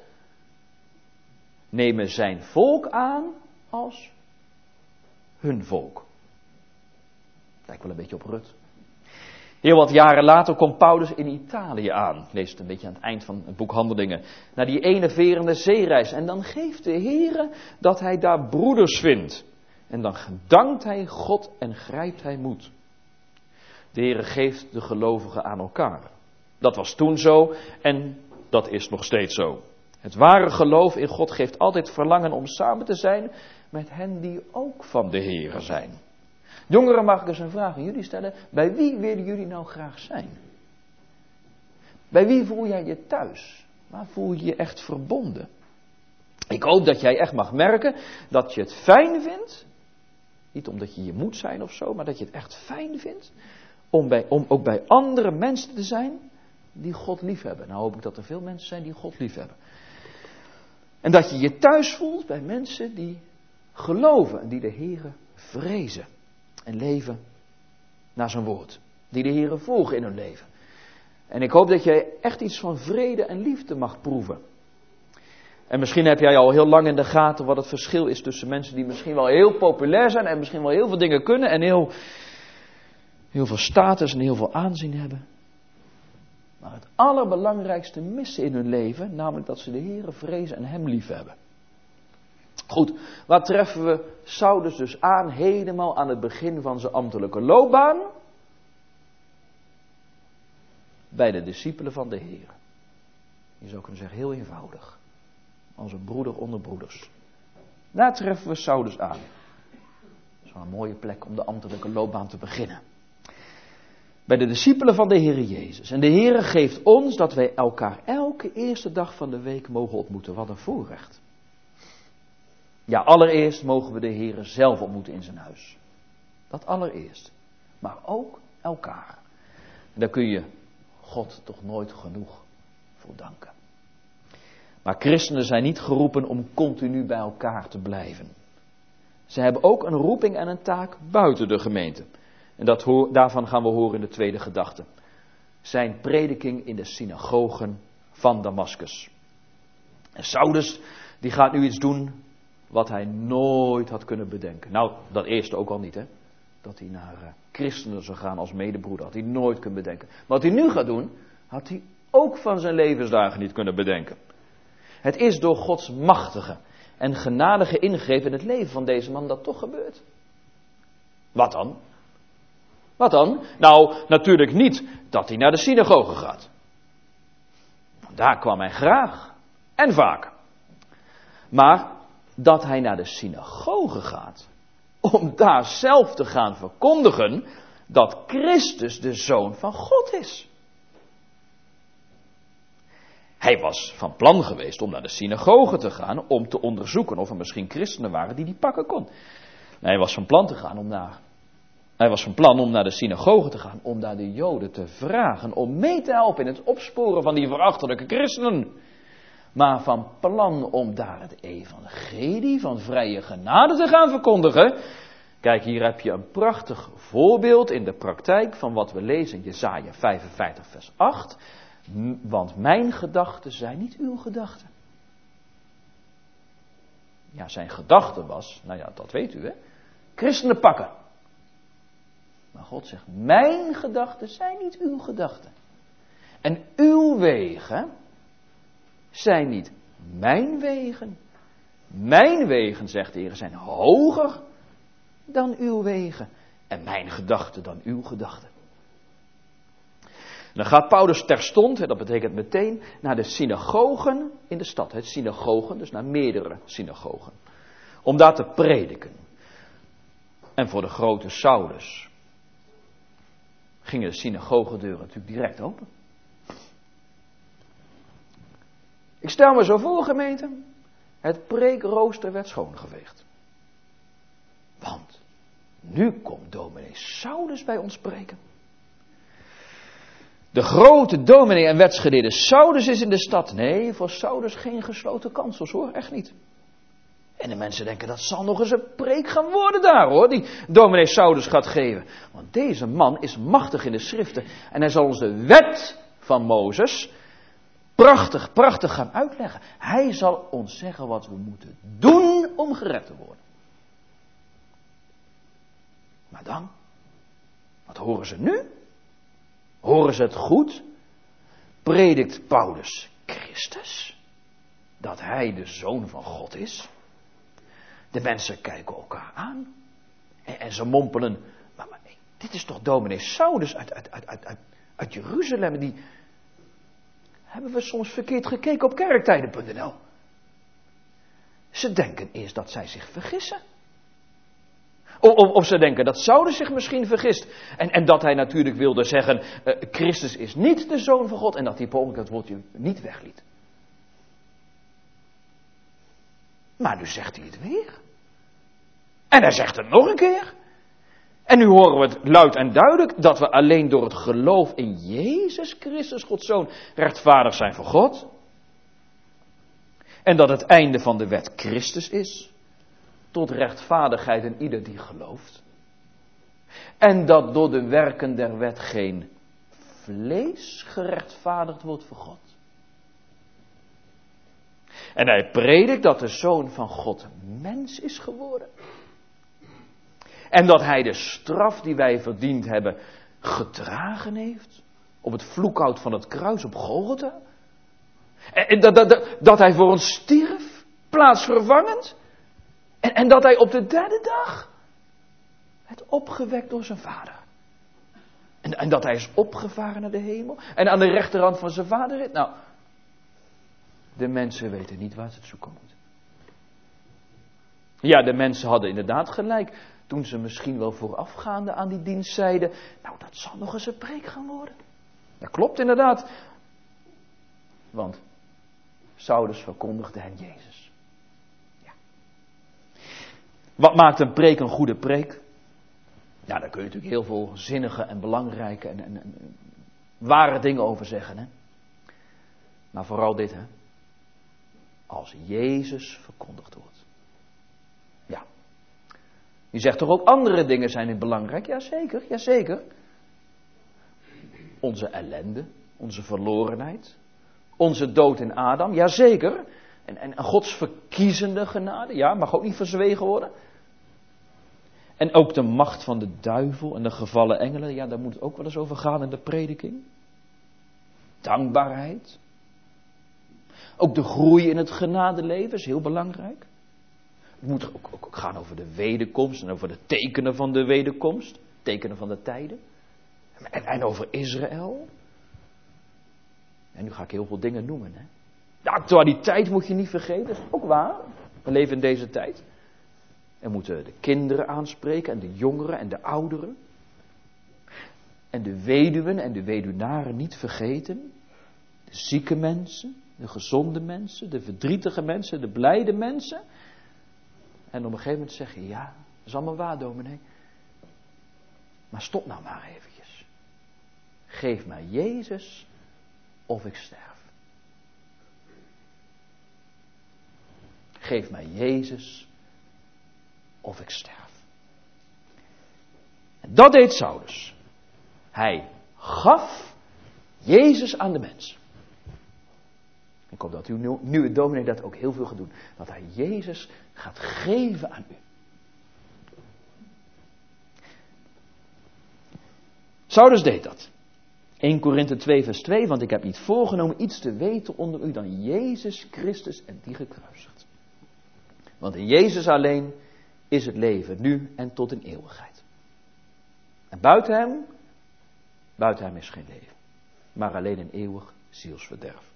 nemen zijn volk aan als hun volk. Lijkt wel een beetje op Rut. Heel wat jaren later komt Paulus in Italië aan. Ik lees het een beetje aan het eind van het boek Handelingen. Naar die enerverende zeereis. En dan geeft de Heere dat hij daar broeders vindt. En dan dankt hij God en grijpt hij moed. De Heere geeft de gelovigen aan elkaar. Dat was toen zo en dat is nog steeds zo. Het ware geloof in God geeft altijd verlangen om samen te zijn met hen die ook van de Heere zijn. Jongeren, mag ik eens een vraag aan jullie stellen. Bij wie willen jullie nou graag zijn? Bij wie voel jij je thuis? Waar voel je je echt verbonden? Ik hoop dat jij echt mag merken dat je het fijn vindt. Niet omdat je moet zijn of zo, maar dat je het echt fijn vindt. Om ook bij andere mensen te zijn die God liefhebben. Nou hoop ik dat er veel mensen zijn die God liefhebben. En dat je je thuis voelt bij mensen die geloven en die de Heere vrezen. En leven naar zijn woord. Die de Heere volgen in hun leven. En ik hoop dat jij echt iets van vrede en liefde mag proeven. En misschien heb jij al heel lang in de gaten wat het verschil is tussen mensen die misschien wel heel populair zijn en misschien wel heel veel dingen kunnen en heel veel status en heel veel aanzien hebben. Maar het allerbelangrijkste missen in hun leven, namelijk dat ze de Heere vrezen en hem lief hebben. Goed, waar treffen we Saulus dus aan, helemaal aan het begin van zijn ambtelijke loopbaan? Bij de discipelen van de Heer. Je zou kunnen zeggen, heel eenvoudig. Als een broeder onder broeders. Daar treffen we Saulus aan. Dat is wel een mooie plek om de ambtelijke loopbaan te beginnen. Bij de discipelen van de Heer Jezus. En de Heer geeft ons dat wij elkaar elke eerste dag van de week mogen ontmoeten. Wat een voorrecht. Ja, allereerst mogen we de Heer zelf ontmoeten in zijn huis. Dat allereerst. Maar ook elkaar. En daar kun je God toch nooit genoeg voor danken. Maar christenen zijn niet geroepen om continu bij elkaar te blijven. Ze hebben ook een roeping en een taak buiten de gemeente. En daarvan gaan we horen in de tweede gedachte. Zijn prediking in de synagogen van Damascus. En Saulus, die gaat nu iets doen wat hij nooit had kunnen bedenken. Nou, dat eerste ook al niet, hè. Dat hij naar christenen zou gaan als medebroeder. Had hij nooit kunnen bedenken. Maar wat hij nu gaat doen, had hij ook van zijn levensdagen niet kunnen bedenken. Het is door Gods machtige en genadige ingreep in het leven van deze man dat toch gebeurt. Wat dan? Wat dan? Nou, natuurlijk niet dat hij naar de synagoge gaat. Daar kwam hij graag en vaak. Maar dat hij naar de synagoge gaat om daar zelf te gaan verkondigen dat Christus de Zoon van God is. Hij was van plan geweest om naar de synagoge te gaan om te onderzoeken of er misschien christenen waren die pakken kon. Hij was van plan om naar de synagoge te gaan om daar de Joden te vragen om mee te helpen in het opsporen van die verachtelijke christenen. Maar van plan om daar het evangelie van vrije genade te gaan verkondigen. Kijk, hier heb je een prachtig voorbeeld in de praktijk van wat we lezen in Jesaja 55 vers 8. Want mijn gedachten zijn niet uw gedachten. Ja, zijn gedachte was, nou ja, dat weet u hè. Christenen pakken. Maar God zegt, mijn gedachten zijn niet uw gedachten. En uw wegen zijn niet mijn wegen. Mijn wegen, zegt de Heer, zijn hoger dan uw wegen. En mijn gedachten dan uw gedachten. Dan gaat Paulus terstond, dat betekent meteen, naar de synagogen in de stad. Het synagogen, dus naar meerdere synagogen. Om daar te prediken. En voor de grote Saulus gingen de synagogendeuren natuurlijk direct open. Ik stel me zo voor, gemeente, het preekrooster werd schoongeveegd. Want Nu komt dominee Saulus bij ons spreken. De grote dominee en wetsgeleerde Saulus is in de stad. Nee, voor Saulus geen gesloten kansels hoor, echt niet. En de mensen denken, dat zal nog eens een preek gaan worden daar hoor, die dominee Saulus gaat geven. Want deze man is machtig in de schriften en hij zal ons de wet van Mozes prachtig gaan uitleggen. Hij zal ons zeggen wat we moeten doen om gered te worden. Maar dan, wat horen ze nu? Horen ze het goed? Predikt Paulus Christus? Dat hij de Zoon van God is? De mensen kijken elkaar aan. En ze mompelen. Maar dit is toch dominee Saulus uit Jeruzalem. Die hebben we soms verkeerd gekeken op kerktijden.nl. Ze denken eerst dat zij zich vergissen. Of ze denken dat Saulus zich misschien vergist. En dat hij natuurlijk wilde zeggen, Christus is niet de Zoon van God. En dat hij per ongeluk dat woordje niet wegliet. Maar nu zegt hij het weer. En hij zegt het nog een keer. En nu horen we het luid en duidelijk dat we alleen door het geloof in Jezus Christus, Gods Zoon, rechtvaardig zijn voor God. En dat het einde van de wet Christus is. Tot rechtvaardigheid in ieder die gelooft. En dat door de werken der wet geen vlees gerechtvaardigd wordt voor God. En hij predikt dat de Zoon van God mens is geworden. En dat hij de straf die wij verdiend hebben gedragen heeft. Op het vloekhout van het kruis op Golgotha. En dat hij voor ons stierf, plaatsvervangend. En dat hij op de derde dag werd opgewekt door zijn vader. En dat hij is opgevaren naar de hemel. En aan de rechterhand van zijn vader zit. Nou, de mensen weten niet waar ze het zoeken moeten. Ja, de mensen hadden inderdaad gelijk. Toen ze misschien wel voorafgaande aan die dienst zeiden. Nou, dat zal nog eens een preek gaan worden. Dat klopt inderdaad. Want Saulus verkondigde hen Jezus. Ja. Wat maakt een preek een goede preek? Nou, daar kun je natuurlijk heel veel zinnige en belangrijke en ware dingen over zeggen. Hè? Maar vooral dit, hè. Als Jezus verkondigd wordt. Ja. Je zegt toch ook andere dingen zijn niet belangrijk? Jazeker, jazeker. Onze ellende, onze verlorenheid, onze dood in Adam, jazeker. En Gods verkiezende genade, ja, mag ook niet verzwegen worden. En ook de macht van de duivel en de gevallen engelen, ja, daar moet het ook wel eens over gaan in de prediking. Dankbaarheid. Ook de groei in het genadeleven is heel belangrijk. Het moet ook gaan over de wederkomst en over de tekenen van de wederkomst. Tekenen van de tijden. En over Israël. En nu ga ik heel veel dingen noemen. Hè. De actualiteit moet je niet vergeten, dat is ook waar. We leven in deze tijd. We moeten de kinderen aanspreken en de jongeren en de ouderen. En de weduwen en de weduwnaren niet vergeten. De zieke mensen, de gezonde mensen, de verdrietige mensen, de blijde mensen. En op een gegeven moment zeg je, ja, dat is allemaal waar, dominee. Maar stop nou maar eventjes. Geef mij Jezus of ik sterf. Geef mij Jezus of ik sterf. En dat deed Saulus. Hij gaf Jezus aan de mens. Ik hoop dat uw nieuwe dominee dat ook heel veel gaat doen. Dat hij Jezus gaat geven aan u. Saulus deed dat. 1 Korinthe 2 vers 2. Want ik heb niet voorgenomen iets te weten onder u dan Jezus Christus en die gekruisigd. Want in Jezus alleen is het leven nu en tot in eeuwigheid. En buiten hem is geen leven. Maar alleen een eeuwig zielsverderf.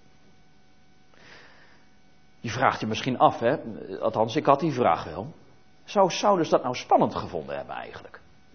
Je vraagt je misschien af, hè? Althans, ik had die vraag wel. Zou Saulus dat nou spannend gevonden hebben eigenlijk?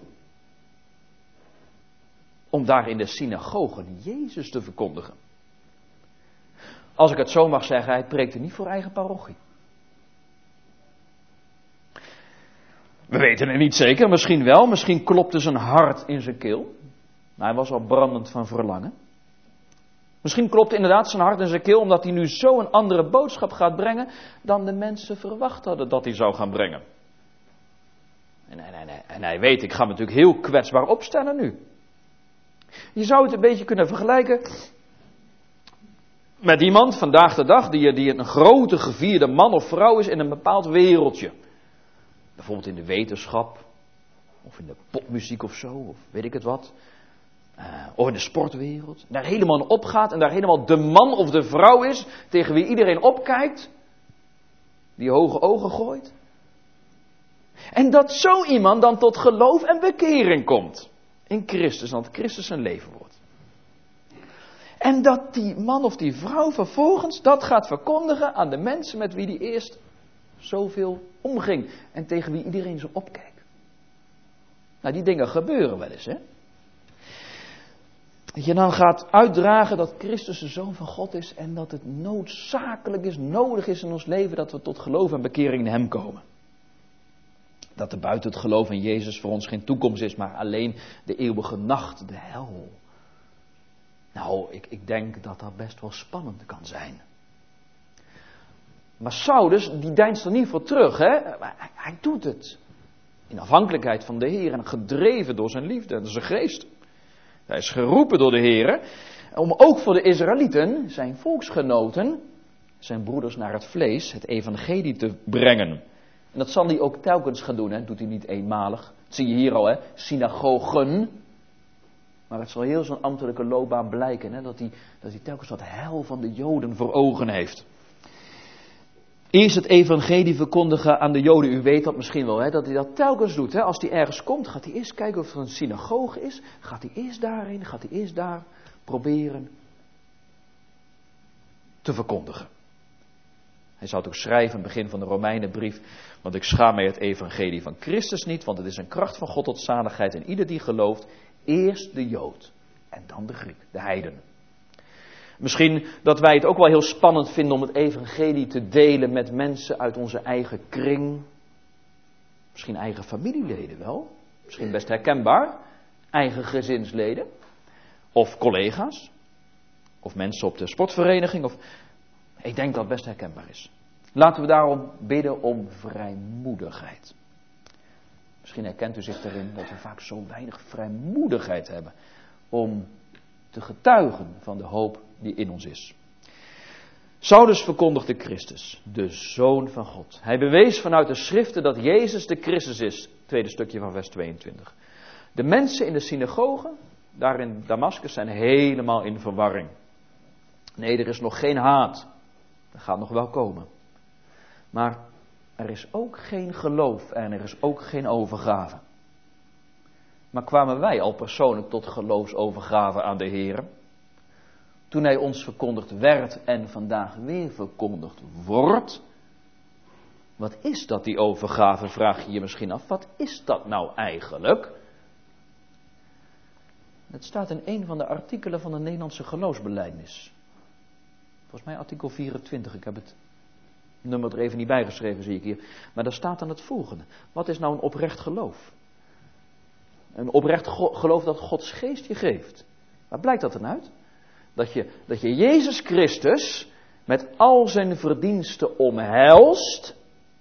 Om daar in de synagogen Jezus te verkondigen. Als ik het zo mag zeggen, hij preekte niet voor eigen parochie. We weten het niet zeker, misschien wel. Misschien klopte zijn hart in zijn keel. Maar hij was al brandend van verlangen. Misschien klopte inderdaad zijn hart in zijn keel omdat hij nu zo een andere boodschap gaat brengen dan de mensen verwacht hadden dat hij zou gaan brengen. En hij weet, ik ga me natuurlijk heel kwetsbaar opstellen nu. Je zou het een beetje kunnen vergelijken met iemand vandaag de dag die een grote gevierde man of vrouw is in een bepaald wereldje. Bijvoorbeeld in de wetenschap, of in de popmuziek of zo, of weet ik het wat. Of in de sportwereld. Daar helemaal in opgaat en daar helemaal de man of de vrouw is tegen wie iedereen opkijkt. Die hoge ogen gooit. En dat zo iemand dan tot geloof en bekering komt. In Christus, want Christus zijn leven wordt. En dat die man of die vrouw vervolgens dat gaat verkondigen aan de mensen met wie die eerst zoveel omging. En tegen wie iedereen zo opkijkt. Nou, die dingen gebeuren wel eens, hè. Dat je dan gaat uitdragen dat Christus de Zoon van God is en dat het noodzakelijk is, nodig is in ons leven dat we tot geloof en bekering in Hem komen. Dat er buiten het geloof in Jezus voor ons geen toekomst is, maar alleen de eeuwige nacht, de hel. Nou, ik denk dat dat best wel spannend kan zijn. Maar Saulus, die deinst er niet voor terug, hè? Maar hij doet het. In afhankelijkheid van de Heer en gedreven door zijn liefde en zijn geest. Hij is geroepen door de Heer om ook voor de Israëlieten, zijn volksgenoten, zijn broeders naar het vlees, het evangelie te brengen. En dat zal hij ook telkens gaan doen, hè? Dat doet hij niet eenmalig. Dat zie je hier al, hè? Synagogen. Maar het zal heel zijn ambtelijke loopbaan blijken, hè? Dat hij telkens dat heil van de Joden voor ogen heeft. Eerst het evangelie verkondigen aan de Joden. U weet dat misschien wel, hè, dat hij dat telkens doet. Hè. Als hij ergens komt, gaat hij eerst kijken of er een synagoge is. Gaat hij eerst daarheen, gaat hij eerst daar proberen te verkondigen. Hij zou het ook schrijven aan het begin van de Romeinenbrief. Want ik schaam mij het evangelie van Christus niet, want het is een kracht van God tot zaligheid. En ieder die gelooft, eerst de Jood en dan de Griek, de heiden. Misschien dat wij het ook wel heel spannend vinden om het evangelie te delen met mensen uit onze eigen kring. Misschien eigen familieleden wel. Misschien best herkenbaar. Eigen gezinsleden. Of collega's. Of mensen op de sportvereniging. Ik denk dat het best herkenbaar is. Laten we daarom bidden om vrijmoedigheid. Misschien herkent u zich erin dat we vaak zo weinig vrijmoedigheid hebben om te getuigen van de hoop die in ons is. Saulus verkondigde Christus, de Zoon van God. Hij bewees vanuit de schriften dat Jezus de Christus is. Tweede stukje van vers 22. De mensen in de synagogen, daar in Damascus, zijn helemaal in verwarring. Nee, er is nog geen haat. Dat gaat nog wel komen. Maar er is ook geen geloof en er is ook geen overgave. Maar kwamen wij al persoonlijk tot geloofsovergave aan de Heer? Toen Hij ons verkondigd werd en vandaag weer verkondigd wordt. Wat is dat, die overgave, vraag je je misschien af. Wat is dat nou eigenlijk? Het staat in een van de artikelen van de Nederlandse geloofsbelijdenis. Volgens mij artikel 24, ik heb het nummer er even niet bijgeschreven, zie ik hier. Maar daar staat dan het volgende. Wat is nou een oprecht geloof? Een oprecht geloof dat Gods geest je geeft. Waar blijkt dat dan uit? Dat je Jezus Christus met al zijn verdiensten omhelst.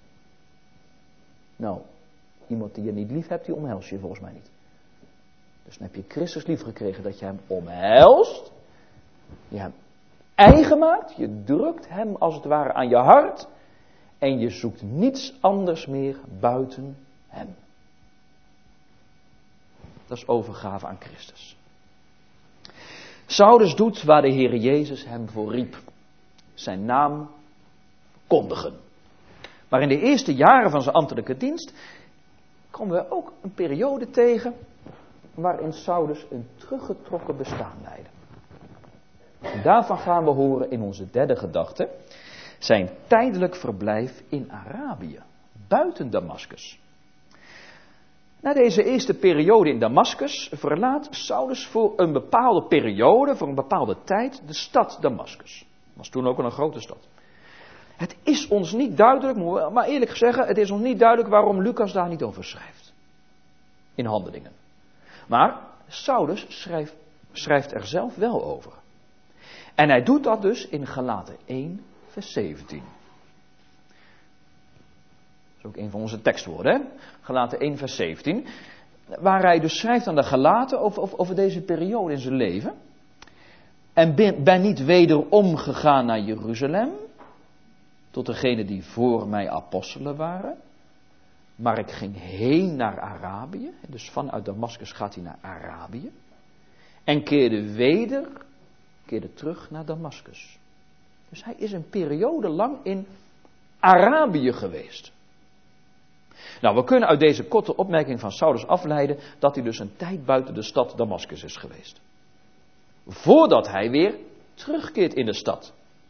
Nou, iemand die je niet lief hebt, die omhelst je volgens mij niet. Dus dan heb je Christus lief gekregen dat je hem omhelst. Je hem eigen maakt. Je drukt hem als het ware aan je hart. En je zoekt niets anders meer buiten hem. Dat is overgave aan Christus. Saulus doet waar de Heer Jezus hem voor riep. Zijn naam kondigen. Maar in de eerste jaren van zijn ambtelijke dienst komen we ook een periode tegen waarin Saulus een teruggetrokken bestaan leidde. En daarvan gaan we horen in onze derde gedachte. Zijn tijdelijk verblijf in Arabië, buiten Damascus. Na deze eerste periode in Damascus verlaat Saulus voor een bepaalde periode, voor een bepaalde tijd, de stad Damascus. Was toen ook al een grote stad. Het is ons niet duidelijk, maar eerlijk zeggen, het is ons niet duidelijk waarom Lucas daar niet over schrijft. In Handelingen. Maar Saulus schrijft er zelf wel over. En hij doet dat dus in Galaten 1, vers 17. Dat is ook een van onze tekstwoorden, hè? Galaten 1, vers 17. Waar hij dus schrijft aan de Galaten over deze periode in zijn leven. En ben niet wederom gegaan naar Jeruzalem, tot degenen die voor mij apostelen waren. Maar ik ging heen naar Arabië. Dus vanuit Damascus gaat hij naar Arabië. En keerde terug naar Damascus. Dus hij is een periode lang in Arabië geweest. Nou, we kunnen uit deze korte opmerking van Saulus afleiden dat hij dus een tijd buiten de stad Damascus is geweest. Voordat hij weer terugkeert in de stad.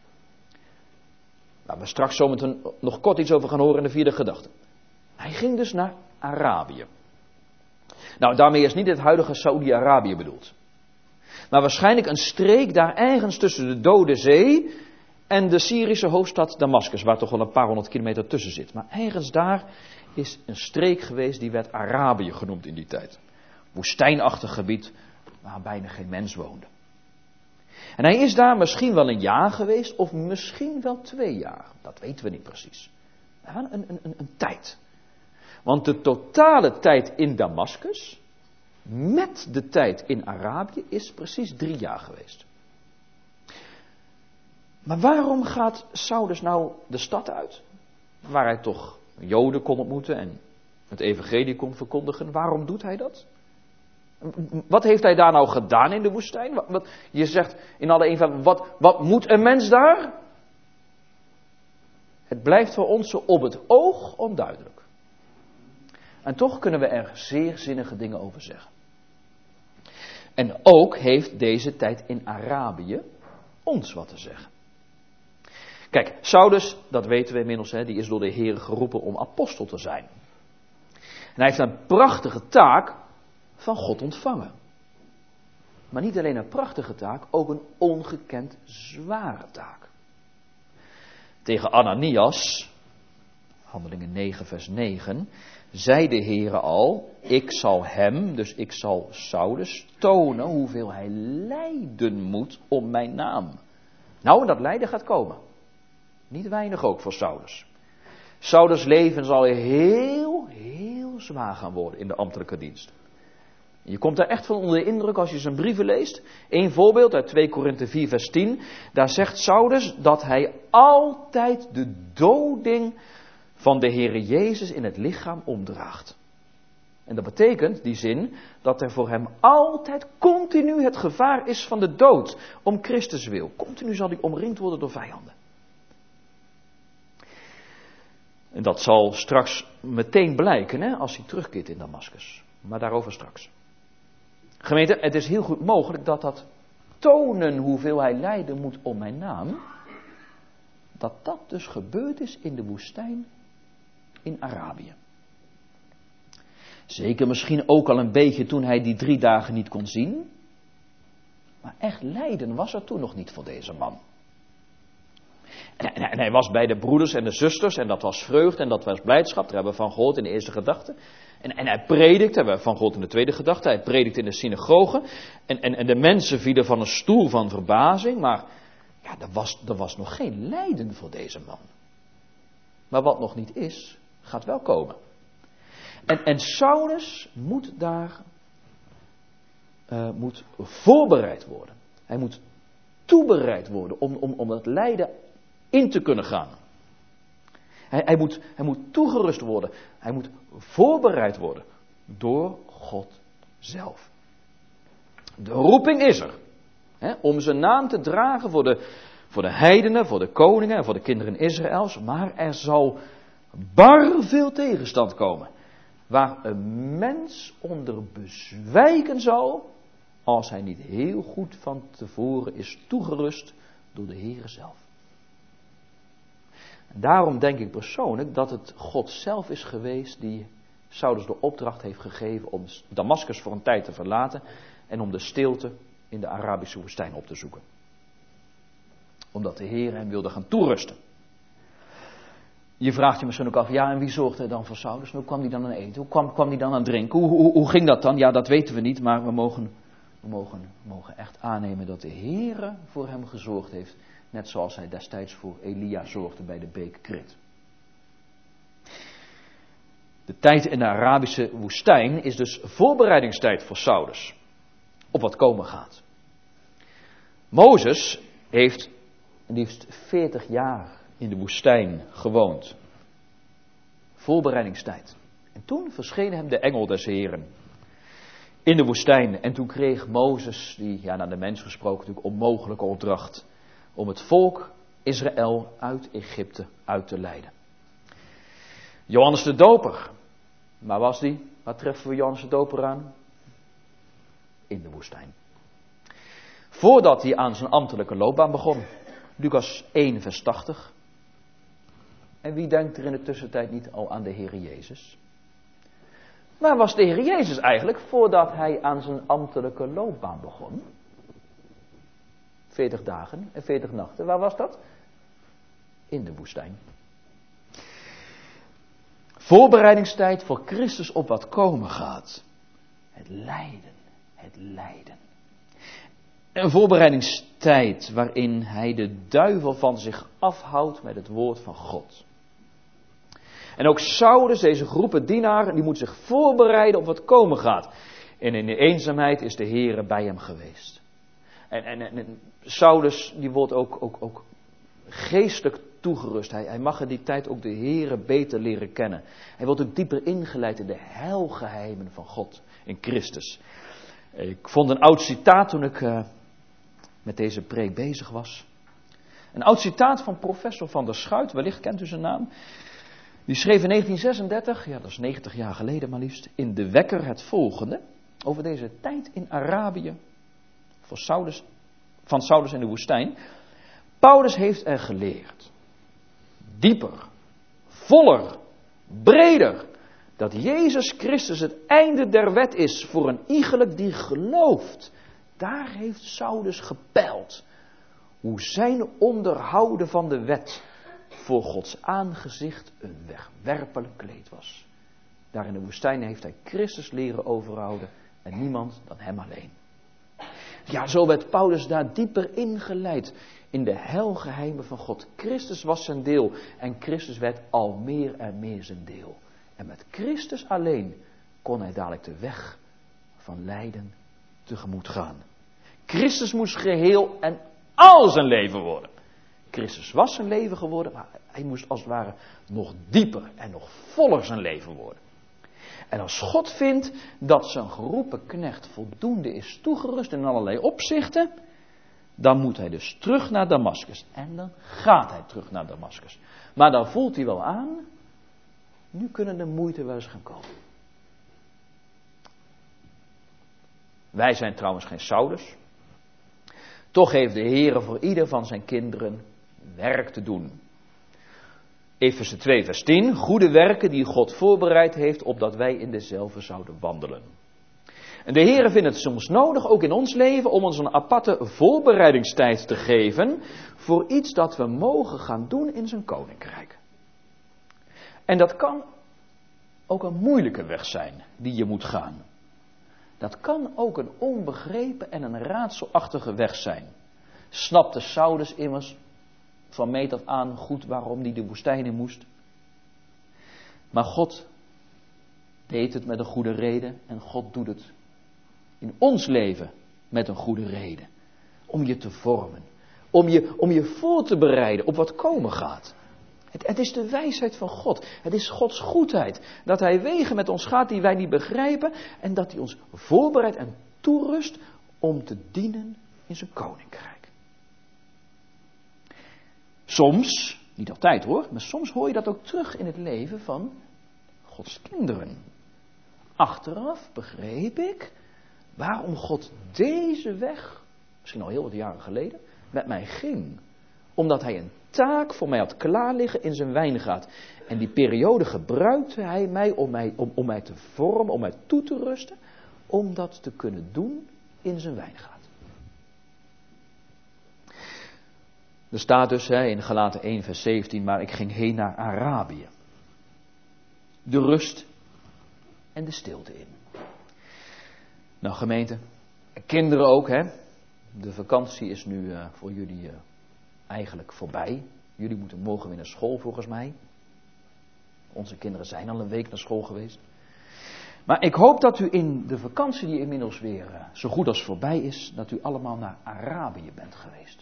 Waar we straks zometeen nog kort iets over gaan horen in de vierde gedachte. Hij ging dus naar Arabië. Nou, daarmee is niet het huidige Saoedi-Arabië bedoeld. Maar waarschijnlijk een streek daar ergens tussen de Dode Zee en de Syrische hoofdstad Damascus, waar toch wel een paar 100 kilometer tussen zit. Maar ergens daar is een streek geweest die werd Arabië genoemd in die tijd. Woestijnachtig gebied waar bijna geen mens woonde. En hij is daar misschien wel een jaar geweest of misschien wel 2 jaar. Dat weten we niet precies. Een tijd. Want de totale tijd in Damascus met de tijd in Arabië is precies 3 jaar geweest. Maar waarom gaat Saulus nou de stad uit? Waar hij toch Joden kon ontmoeten en het evangelie kon verkondigen. Waarom doet hij dat? Wat heeft hij daar nou gedaan in de woestijn? Je zegt in alle eenvoud, wat moet een mens daar? Het blijft voor ons zo op het oog onduidelijk. En toch kunnen we er zeer zinnige dingen over zeggen. En ook heeft deze tijd in Arabië ons wat te zeggen. Kijk, Saulus, dat weten we inmiddels, die is door de Heer geroepen om apostel te zijn. En hij heeft een prachtige taak van God ontvangen. Maar niet alleen een prachtige taak, ook een ongekend zware taak. Tegen Ananias, Handelingen 9 vers 9, zei de Heere al, ik zal hem, dus ik zal Saulus, tonen hoeveel hij lijden moet om mijn naam. Nou, en dat lijden gaat komen. Niet weinig ook voor Saulus. Saulus' leven zal heel zwaar gaan worden in de ambtelijke dienst. Je komt er echt van onder de indruk als je zijn brieven leest. Eén voorbeeld uit 2 Korinthe 4 vers 10. Daar zegt Saulus dat hij altijd de doding van de Heere Jezus in het lichaam omdraagt. En dat betekent, die zin, dat er voor hem altijd continu het gevaar is van de dood. Om Christus wil. Continu zal hij omringd worden door vijanden. En dat zal straks meteen blijken, als hij terugkeert in Damascus. Maar daarover straks. Gemeente, het is heel goed mogelijk dat tonen hoeveel hij lijden moet om mijn naam, dat dus gebeurd is in de woestijn in Arabië. Zeker misschien ook al een beetje toen hij die 3 dagen niet kon zien. Maar echt lijden was er toen nog niet voor deze man. En hij was bij de broeders en de zusters en dat was vreugde en dat was blijdschap. Daar hebben we van gehoord in de eerste gedachte. En hij predikte, hebben we van gehoord in de tweede gedachte. Hij predikte in de synagoge. En de mensen vielen van een stoel van verbazing. Maar ja, er was nog geen lijden voor deze man. Maar wat nog niet is, gaat wel komen. En Saulus moet daar moet voorbereid worden. Hij moet toebereid worden om dat lijden in te kunnen gaan. Hij moet toegerust worden. Hij moet voorbereid worden door God zelf. De roeping is er. Om zijn naam te dragen voor de heidenen, voor de koningen en voor de kinderen Israëls. Maar er zal bar veel tegenstand komen. Waar een mens onder bezwijken zal, als hij niet heel goed van tevoren is toegerust door de Heere zelf. En daarom denk ik persoonlijk dat het God zelf is geweest die Saulus de opdracht heeft gegeven om Damascus voor een tijd te verlaten en om de stilte in de Arabische woestijn op te zoeken. Omdat de Heer hem wilde gaan toerusten. Je vraagt je misschien ook af, ja, en wie zorgde er dan voor Saulus? Hoe kwam hij dan aan eten? Hoe kwam hij dan aan drinken? Hoe ging dat dan? Ja, dat weten we niet, maar we mogen echt aannemen dat de Heere voor hem gezorgd heeft. Net zoals hij destijds voor Elia zorgde bij de beek Krit. De tijd in de Arabische woestijn is dus voorbereidingstijd voor Saulus. Op wat komen gaat. Mozes heeft liefst 40 jaar in de woestijn gewoond. Voorbereidingstijd. En toen verscheen hem de engel des Heren in de woestijn. En toen kreeg Mozes, die naar de mens gesproken natuurlijk onmogelijke opdracht, om het volk Israël uit Egypte uit te leiden. Johannes de Doper. Waar was die? Waar treffen we Johannes de Doper aan? In de woestijn. Voordat hij aan zijn ambtelijke loopbaan begon. Lucas 1 vers 80. En wie denkt er in de tussentijd niet al aan de Heer Jezus? Waar was de Heer Jezus eigenlijk voordat hij aan zijn ambtelijke loopbaan begon? 40 dagen en 40 nachten. Waar was dat? In de woestijn. Voorbereidingstijd voor Christus op wat komen gaat. Het lijden. Het lijden. Een voorbereidingstijd waarin hij de duivel van zich afhoudt met het woord van God. En ook Saulus, deze geroepen dienaar, die moet zich voorbereiden op wat komen gaat. En in de eenzaamheid is de Heere bij hem geweest. En Saulus, die wordt ook geestelijk toegerust. Hij mag in die tijd ook de Heere beter leren kennen. Hij wordt ook dieper ingeleid in de heilgeheimen van God in Christus. Ik vond een oud citaat toen ik met deze preek bezig was. Een oud citaat van professor Van der Schuit, wellicht kent u zijn naam. Die schreef in 1936, ja dat is 90 jaar geleden maar liefst, in De Wekker het volgende. Over deze tijd in Arabië van Saulus in de woestijn. Paulus heeft er geleerd. Dieper, voller, breder. Dat Jezus Christus het einde der wet is voor een iegelijk die gelooft. Daar heeft Saulus gepeild. Hoe zijn onderhouden van de wet voor Gods aangezicht een wegwerpelijk kleed was. Daar in de woestijn heeft hij Christus leren overhouden en niemand dan hem alleen. Ja, zo werd Paulus daar dieper ingeleid in de heilgeheimen van God. Christus was zijn deel en Christus werd al meer en meer zijn deel. En met Christus alleen kon hij dadelijk de weg van lijden tegemoet gaan. Christus moest geheel en al zijn leven worden. Christus was zijn leven geworden, maar hij moest als het ware nog dieper en nog voller zijn leven worden. En als God vindt dat zijn geroepen knecht voldoende is toegerust in allerlei opzichten, dan moet hij dus terug naar Damaskus. En dan gaat hij terug naar Damaskus. Maar dan voelt hij wel aan, nu kunnen de moeite wel eens gaan komen. Wij zijn trouwens geen Saulus. Toch heeft de Heere voor ieder van zijn kinderen werk te doen. Efeze 2 vers 10. Goede werken die God voorbereid heeft opdat wij in dezelfde zouden wandelen. En de Heere vindt het soms nodig, ook in ons leven, om ons een aparte voorbereidingstijd te geven voor iets dat we mogen gaan doen in zijn koninkrijk. En dat kan ook een moeilijke weg zijn die je moet gaan. Dat kan ook een onbegrepen en een raadselachtige weg zijn. Snapte Saulus immers van meet af aan goed waarom hij de woestijn in moest. Maar God deed het met een goede reden en God doet het in ons leven met een goede reden. Om je te vormen. Om je voor te bereiden op wat komen gaat. Het is de wijsheid van God. Het is Gods goedheid. Dat hij wegen met ons gaat die wij niet begrijpen. En dat hij ons voorbereidt en toerust om te dienen in zijn koninkrijk. Soms, niet altijd hoor, maar soms hoor je dat ook terug in het leven van Gods kinderen. Achteraf begreep ik waarom God deze weg, misschien al heel wat jaren geleden, met mij ging. Omdat hij een taak voor mij had klaar liggen in zijn wijngaard. En die periode gebruikte hij mij om mij te vormen, om mij toe te rusten, om dat te kunnen doen in zijn wijngaard. Er staat dus in Galaten 1 vers 17, maar ik ging heen naar Arabië. De rust en de stilte in. Nou gemeente, kinderen ook De vakantie is nu voor jullie eigenlijk voorbij. Jullie moeten morgen weer naar school volgens mij. Onze kinderen zijn al een week naar school geweest. Maar ik hoop dat u in de vakantie die inmiddels weer zo goed als voorbij is, dat u allemaal naar Arabië bent geweest.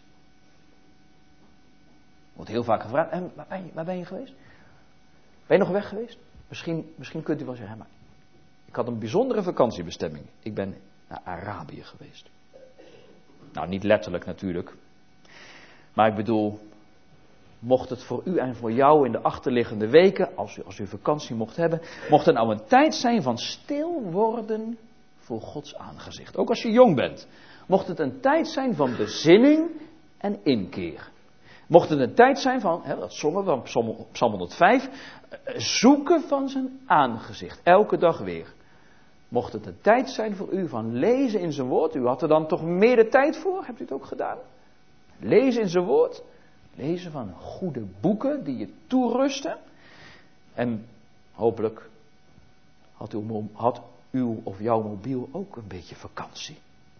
Wordt heel vaak gevraagd, en waar ben je geweest? Ben je nog weg geweest? Misschien kunt u wel zeggen, maar ik had een bijzondere vakantiebestemming. Ik ben naar Arabië geweest. Nou, niet letterlijk natuurlijk. Maar ik bedoel, mocht het voor u en voor jou in de achterliggende weken, als u vakantie mocht hebben, mocht er nou een tijd zijn van stil worden voor Gods aangezicht. Ook als je jong bent. Mocht het een tijd zijn van bezinning en inkeer. Mocht het een tijd zijn van, dat zongen we van Psalm 105, zoeken van zijn aangezicht. Elke dag weer. Mocht het een tijd zijn voor u van lezen in zijn woord. U had er dan toch meer de tijd voor? Hebt u het ook gedaan? Lezen in zijn woord. Lezen van goede boeken die je toerusten. En hopelijk had uw of jouw mobiel ook een beetje vakantie.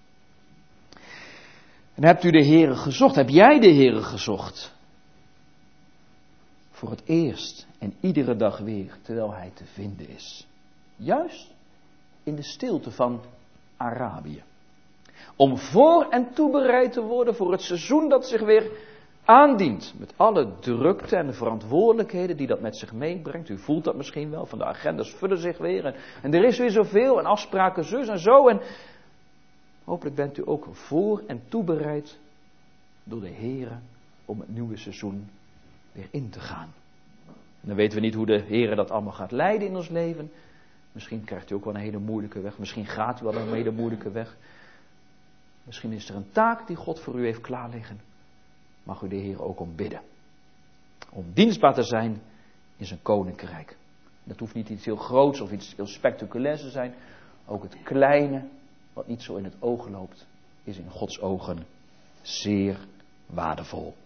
En hebt u de Heere gezocht? Heb jij de Heere gezocht? Voor het eerst en iedere dag weer, terwijl hij te vinden is. Juist in de stilte van Arabië. Om voor en toebereid te worden voor het seizoen dat zich weer aandient. Met alle drukte en de verantwoordelijkheden die dat met zich meebrengt. U voelt dat misschien wel, van de agendas vullen zich weer. En er is weer zoveel en afspraken zus en zo. En hopelijk bent u ook voor en toebereid door de Heere om het nieuwe seizoen weer in te gaan. En dan weten we niet hoe de Heere dat allemaal gaat leiden in ons leven. Misschien krijgt u ook wel een hele moeilijke weg. Misschien gaat u wel een hele moeilijke weg. Misschien is er een taak die God voor u heeft klaar liggen. Mag u de Heer ook om bidden. Om dienstbaar te zijn in zijn koninkrijk. Dat hoeft niet iets heel groots of iets heel spectaculairs te zijn. Ook het kleine, wat niet zo in het oog loopt, is in Gods ogen zeer waardevol.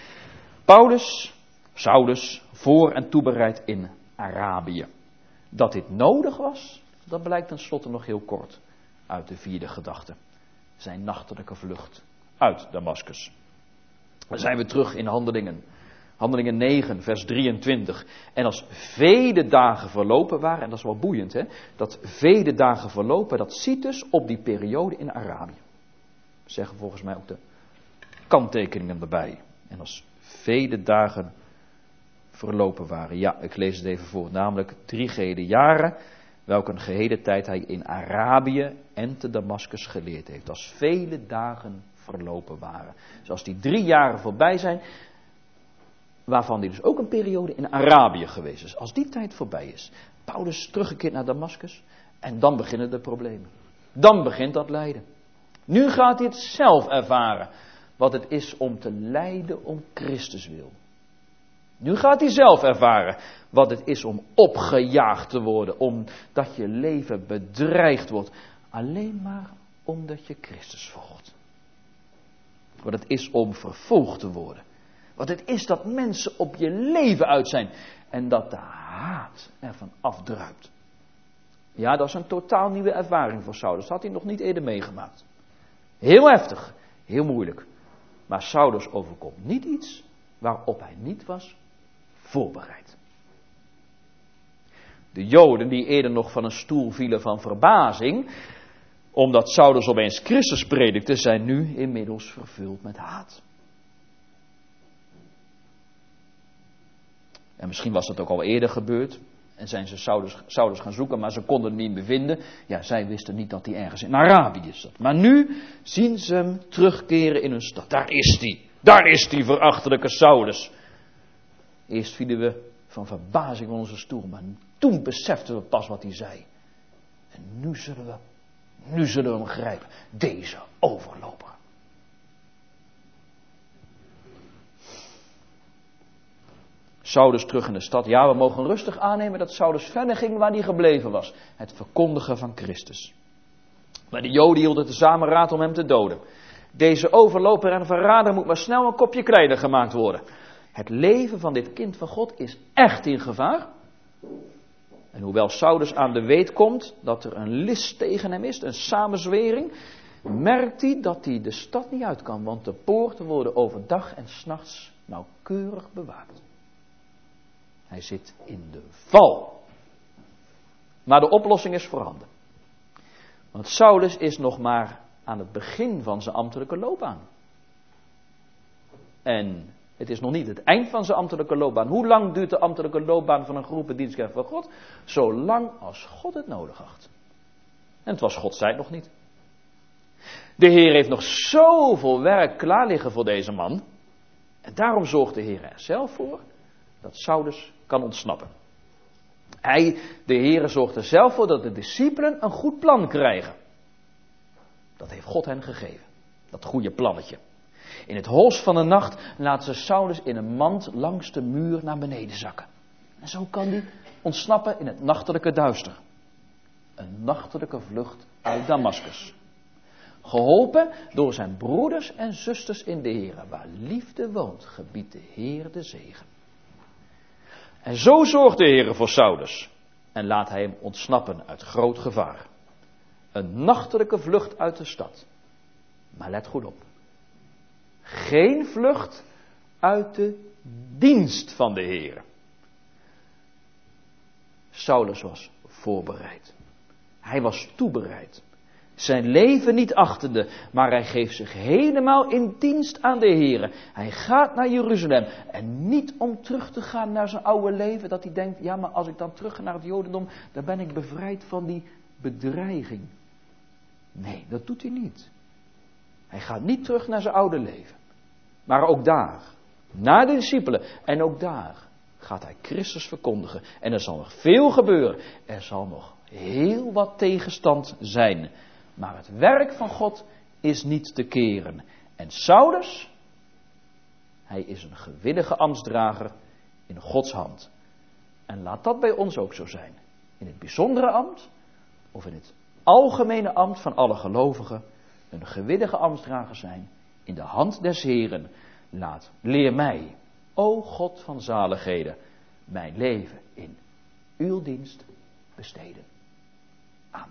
Saulus, voor en toebereid in Arabië. Dat dit nodig was, dat blijkt tenslotte nog heel kort uit de vierde gedachte. Zijn nachtelijke vlucht uit Damaskus. Dan zijn we terug in Handelingen. Handelingen 9, vers 23. En als vele dagen verlopen waren, en dat is wel boeiend dat vele dagen verlopen, dat ziet dus op die periode in Arabië. Zeggen volgens mij ook de kanttekeningen erbij. En als vele dagen verlopen waren. Ja, ik lees het even voor. Namelijk 3 gehele jaren, welke een gehele tijd hij in Arabië en te Damaskus geleerd heeft. Als vele dagen verlopen waren. Dus als die 3 jaren voorbij zijn, waarvan die dus ook een periode in Arabië geweest is. Als die tijd voorbij is, Paulus teruggekeerd naar Damaskus en dan beginnen de problemen. Dan begint dat lijden. Nu gaat hij het zelf ervaren, wat het is om te lijden om Christus wil. Nu gaat hij zelf ervaren wat het is om opgejaagd te worden, omdat je leven bedreigd wordt. Alleen maar omdat je Christus volgt. Wat het is om vervolgd te worden. Wat het is dat mensen op je leven uit zijn en dat de haat ervan afdruipt. Ja, dat is een totaal nieuwe ervaring voor Saulus. Dat had hij nog niet eerder meegemaakt. Heel heftig, heel moeilijk. Maar Saulus overkomt niet iets waarop hij niet was voorbereid. De Joden die eerder nog van een stoel vielen van verbazing, omdat Saulus opeens Christus predikte, zijn nu inmiddels vervuld met haat. En misschien was dat ook al eerder gebeurd. En zijn ze Saulus gaan zoeken, maar ze konden hem niet meer vinden. Ja, zij wisten niet dat hij ergens in Arabië zat. Maar nu zien ze hem terugkeren in hun stad. Daar is hij. Daar is die verachtelijke Saulus. Eerst vielen we van verbazing van onze stoel, maar toen beseften we pas wat hij zei. En nu zullen we hem grijpen. Deze overloper. Saulus terug in de stad. Ja, we mogen rustig aannemen dat Saulus verder ging waar hij gebleven was. Het verkondigen van Christus. Maar de Joden hielden tezamen raad om hem te doden. Deze overloper en verrader moet maar snel een kopje kleiner gemaakt worden. Het leven van dit kind van God is echt in gevaar. En hoewel Saulus aan de weet komt dat er een list tegen hem is, een samenzwering, merkt hij dat hij de stad niet uit kan, want de poorten worden overdag en 's nachts nauwkeurig bewaakt. Hij zit in de val. Maar de oplossing is voorhanden. Want Saulus is nog maar aan het begin van zijn ambtelijke loopbaan. En het is nog niet het eind van zijn ambtelijke loopbaan. Hoe lang duurt de ambtelijke loopbaan van een geroepen van God? Zolang als God het nodig acht. En het was Gods tijd nog niet. De Heer heeft nog zoveel werk klaar liggen voor deze man. En daarom zorgt de Heer er zelf voor dat Saulus kan ontsnappen. De Heer zorgt er zelf voor dat de discipelen een goed plan krijgen. Dat heeft God hen gegeven. Dat goede plannetje. In het hols van de nacht laten ze Saulus in een mand langs de muur naar beneden zakken. En zo kan hij ontsnappen in het nachtelijke duister. Een nachtelijke vlucht uit Damaskus. Geholpen door zijn broeders en zusters in de Heer. Waar liefde woont, gebiedt de Heer de zegen. En zo zorgt de Heer voor Saulus. En laat hij hem ontsnappen uit groot gevaar. Een nachtelijke vlucht uit de stad. Maar let goed op. Geen vlucht uit de dienst van de Heer. Saulus was voorbereid. Hij was toebereid. Zijn leven niet achtende, maar hij geeft zich helemaal in dienst aan de Heer. Hij gaat naar Jeruzalem en niet om terug te gaan naar zijn oude leven, dat hij denkt, ja, maar als ik dan terug ga naar het Jodendom, dan ben ik bevrijd van die bedreiging. Nee, dat doet hij niet. Hij gaat niet terug naar zijn oude leven. Maar ook daar, naar de discipelen, en ook daar gaat hij Christus verkondigen. En er zal nog veel gebeuren. Er zal nog heel wat tegenstand zijn. Maar het werk van God is niet te keren. En Saulus, hij is een gewillige ambtsdrager in Gods hand. En laat dat bij ons ook zo zijn. In het bijzondere ambt, of in het algemene ambt van alle gelovigen, een gewillige ambtsdrager zijn in de hand des Heren. Leer mij, o God van zaligheden, mijn leven in uw dienst besteden. Amen.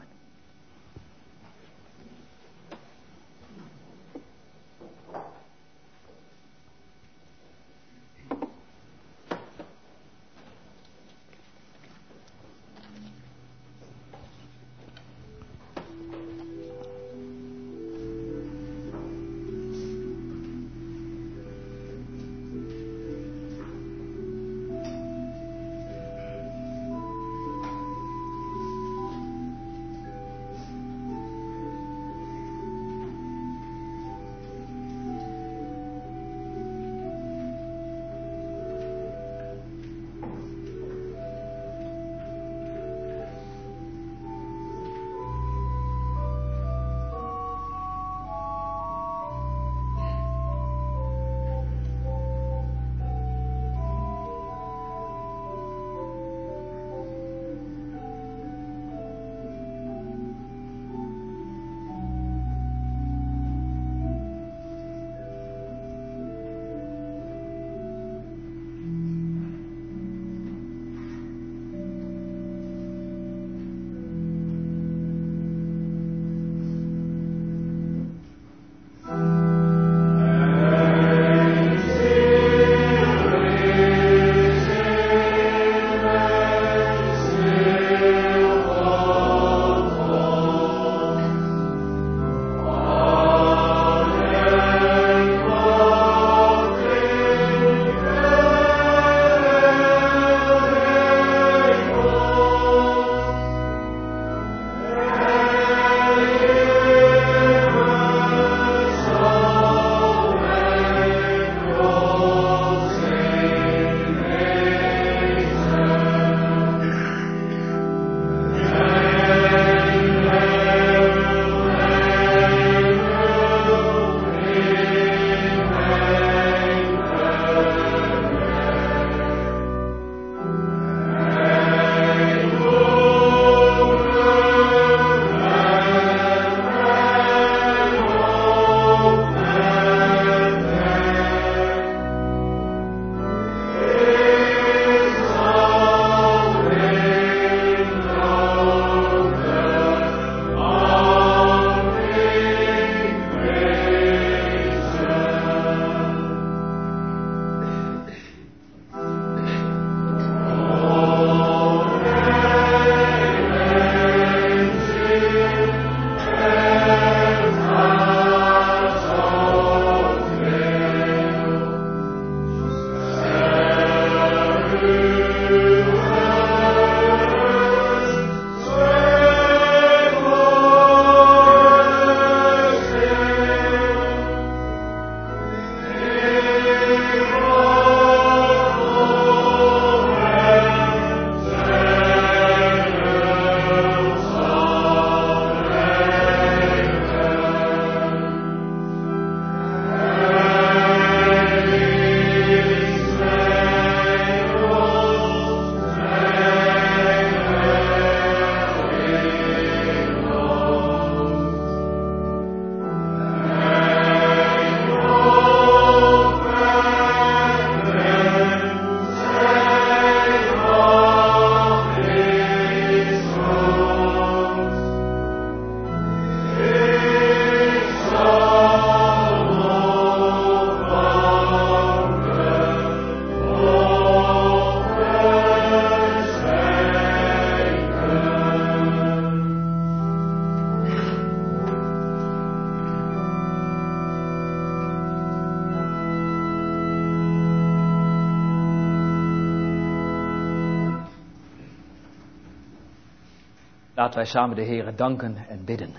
Laten wij samen de Heere danken en bidden.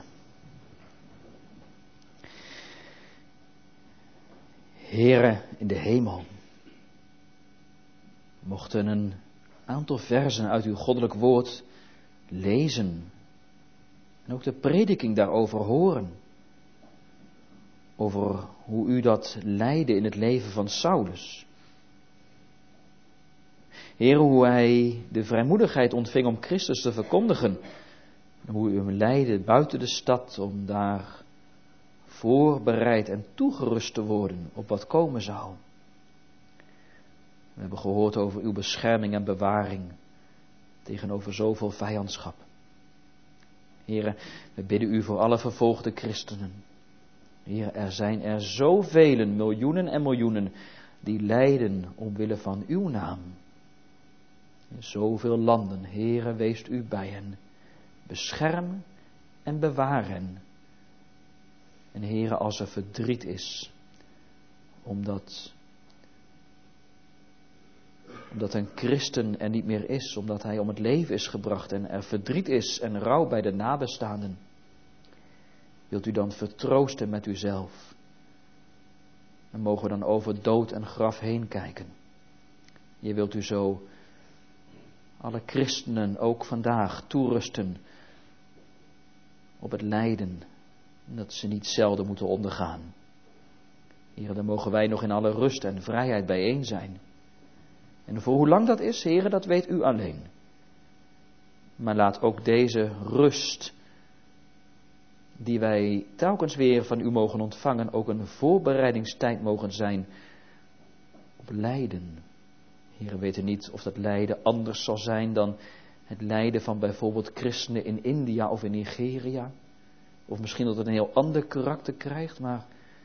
Heere in de hemel, we mochten een aantal versen uit uw goddelijk woord lezen en ook de prediking daarover horen. Over hoe u dat leidde in het leven van Saulus. Heere, hoe hij de vrijmoedigheid ontving om Christus te verkondigen. En hoe u hem leidde buiten de stad om daar voorbereid en toegerust te worden op wat komen zou. We hebben gehoord over uw bescherming en bewaring tegenover zoveel vijandschap. Heere, we bidden u voor alle vervolgde christenen. Heer, er zijn er zoveel, miljoenen en miljoenen, die lijden omwille van uw naam. In zoveel landen, Heere, weest u bij hen. Bescherm en bewaar hen. En Heere, als er verdriet is, omdat een christen er niet meer is, omdat hij om het leven is gebracht en er verdriet is en rouw bij de nabestaanden, wilt u dan vertroosten met uzelf. En mogen we dan over dood en graf heen kijken. Je wilt u zo alle christenen ook vandaag toerusten op het lijden dat ze niet zelden moeten ondergaan. Heer, dan mogen wij nog in alle rust en vrijheid bijeen zijn. En voor hoe lang dat is, Heer, dat weet u alleen. Maar laat ook deze rust die wij telkens weer van u mogen ontvangen, ook een voorbereidingstijd mogen zijn op lijden. Heer, we weten niet of dat lijden anders zal zijn dan het lijden van bijvoorbeeld christenen in India of in Nigeria. Of misschien dat het een heel ander karakter krijgt, maar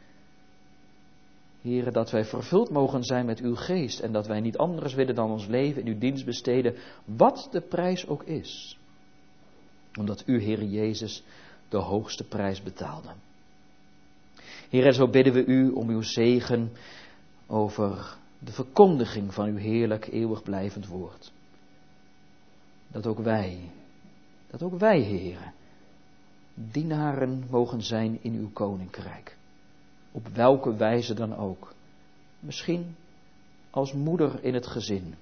Heer, dat wij vervuld mogen zijn met uw geest en dat wij niet anders willen dan ons leven in uw dienst besteden, wat de prijs ook is. Omdat u, Heer Jezus, de hoogste prijs betaalde. Heer, en zo bidden we u om uw zegen over de verkondiging van uw heerlijk eeuwig blijvend woord. Dat ook wij, Heer, dienaren mogen zijn in uw koninkrijk. Op welke wijze dan ook. Misschien als moeder in het gezin.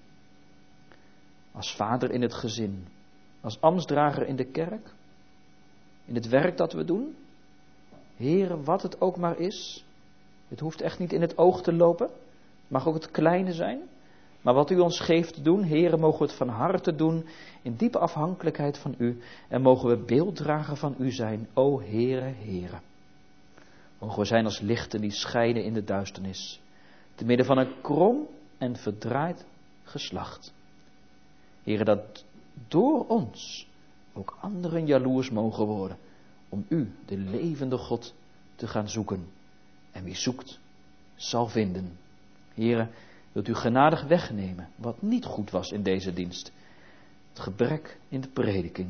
Als vader in het gezin. Als ambtsdrager in de kerk. In het werk dat we doen. Heere, wat het ook maar is. Het hoeft echt niet in het oog te lopen. Het mag ook het kleine zijn. Maar wat u ons geeft te doen, Heere, mogen we het van harte doen. In diepe afhankelijkheid van u. En mogen we beelddrager van u zijn. O Heere, Heere. Mogen we zijn als lichten die schijnen in de duisternis. Te midden van een krom en verdraaid geslacht. Heere, dat door ons ook anderen jaloers mogen worden. Om u, de levende God, te gaan zoeken. En wie zoekt, zal vinden. Heere, wilt u genadig wegnemen wat niet goed was in deze dienst. Het gebrek in de prediking.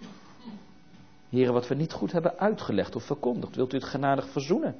Heere, wat we niet goed hebben uitgelegd of verkondigd, wilt u het genadig verzoenen?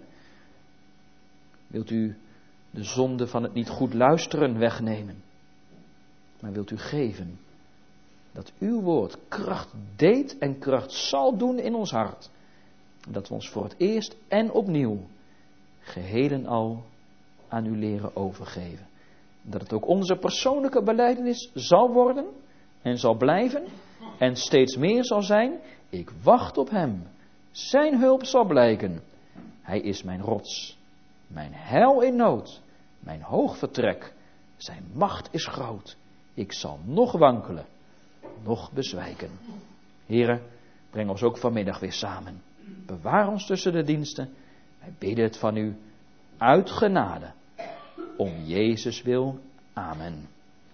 Wilt u de zonde van het niet goed luisteren wegnemen? Maar wilt u geven dat uw woord kracht deed en kracht zal doen in ons hart. Dat we ons voor het eerst en opnieuw geheel en al aan u leren overgeven. Dat het ook onze persoonlijke belijdenis zal worden en zal blijven en steeds meer zal zijn. Ik wacht op hem. Zijn hulp zal blijken. Hij is mijn rots, mijn heil in nood, mijn hoogvertrek. Zijn macht is groot. Ik zal nog wankelen, nog bezwijken. Here, breng ons ook vanmiddag weer samen. Bewaar ons tussen de diensten. Wij bidden het van u uit genade. Om Jezus wil. Amen.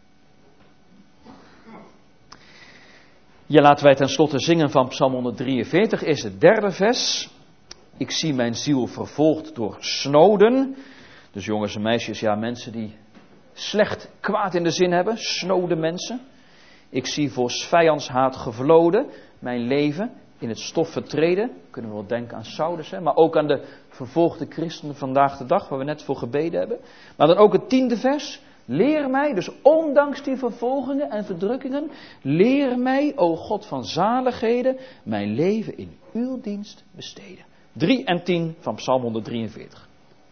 Ja, laten wij tenslotte zingen van Psalm 143, is het derde vers. Ik zie mijn ziel vervolgd door snoden. Dus jongens en meisjes, ja, mensen die slecht kwaad in de zin hebben, snode mensen. Ik zie voor 's vijands haat gevloden, mijn leven in het stof vertreden. Kunnen we wel denken aan Saulus, maar ook aan de vervolgde christenen vandaag de dag, waar we net voor gebeden hebben. Maar dan ook het 10e vers. Leer mij, dus ondanks die vervolgingen en verdrukkingen, leer mij, o God van zaligheden, mijn leven in uw dienst besteden. 3 en 10 van Psalm 143.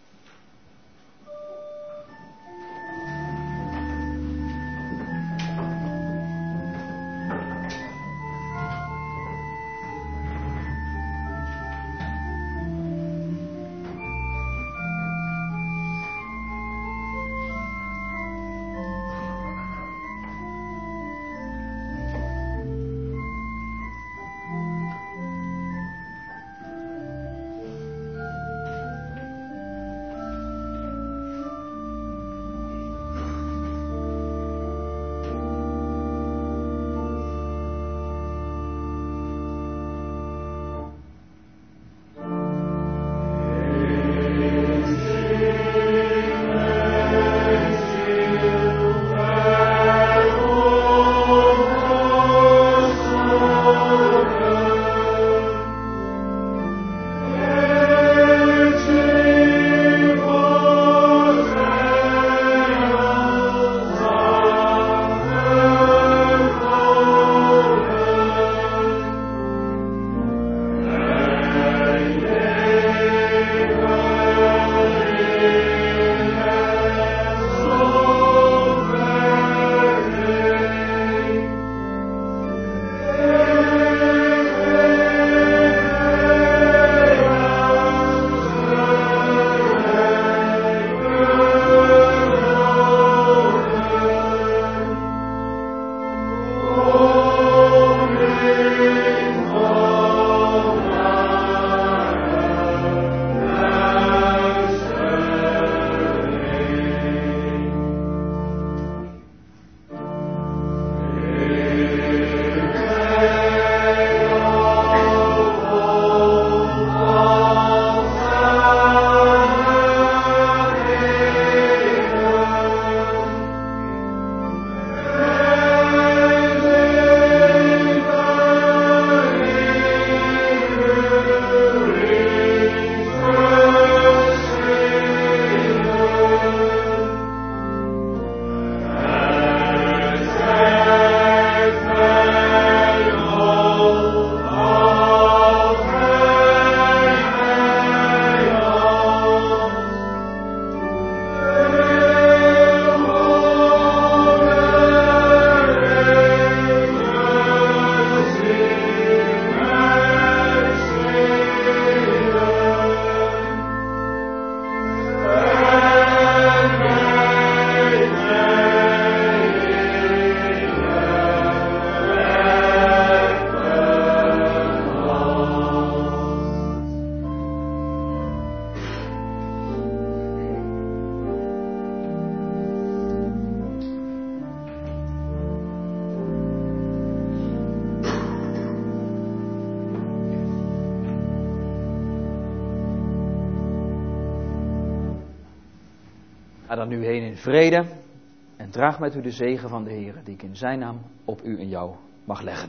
Ga dan nu heen in vrede en draag met u de zegen van de Heer, die ik in zijn naam op u en jou mag leggen.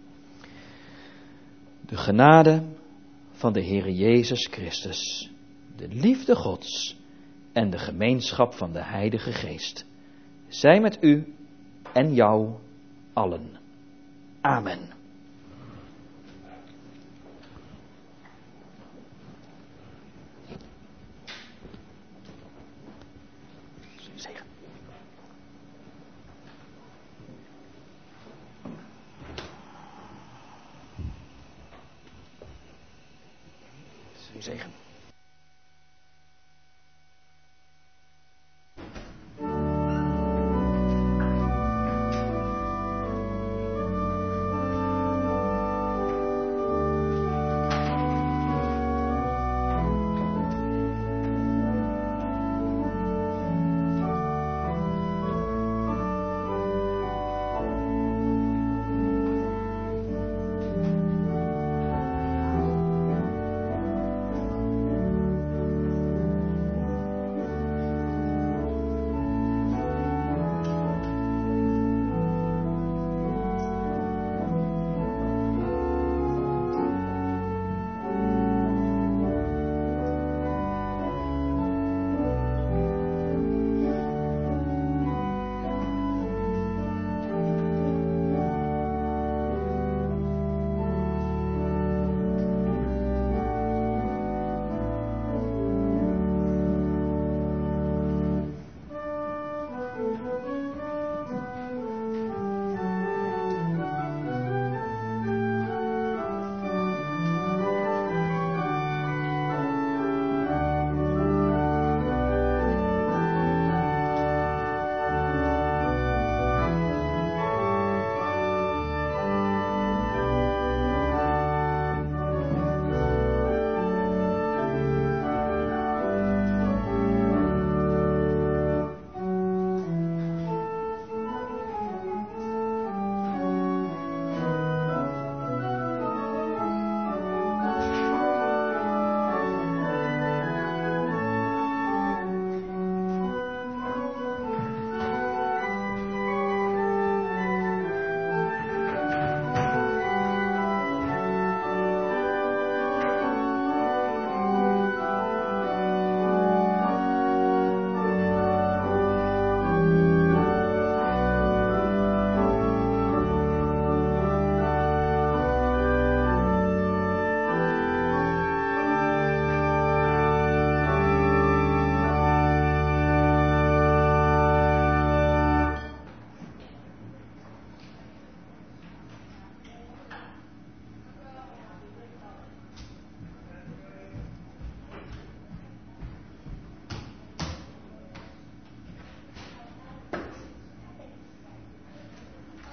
De genade van de Heer Jezus Christus, de liefde Gods en de gemeenschap van de Heilige Geest, zij met u en jou allen. Amen. Zegen. Zegen.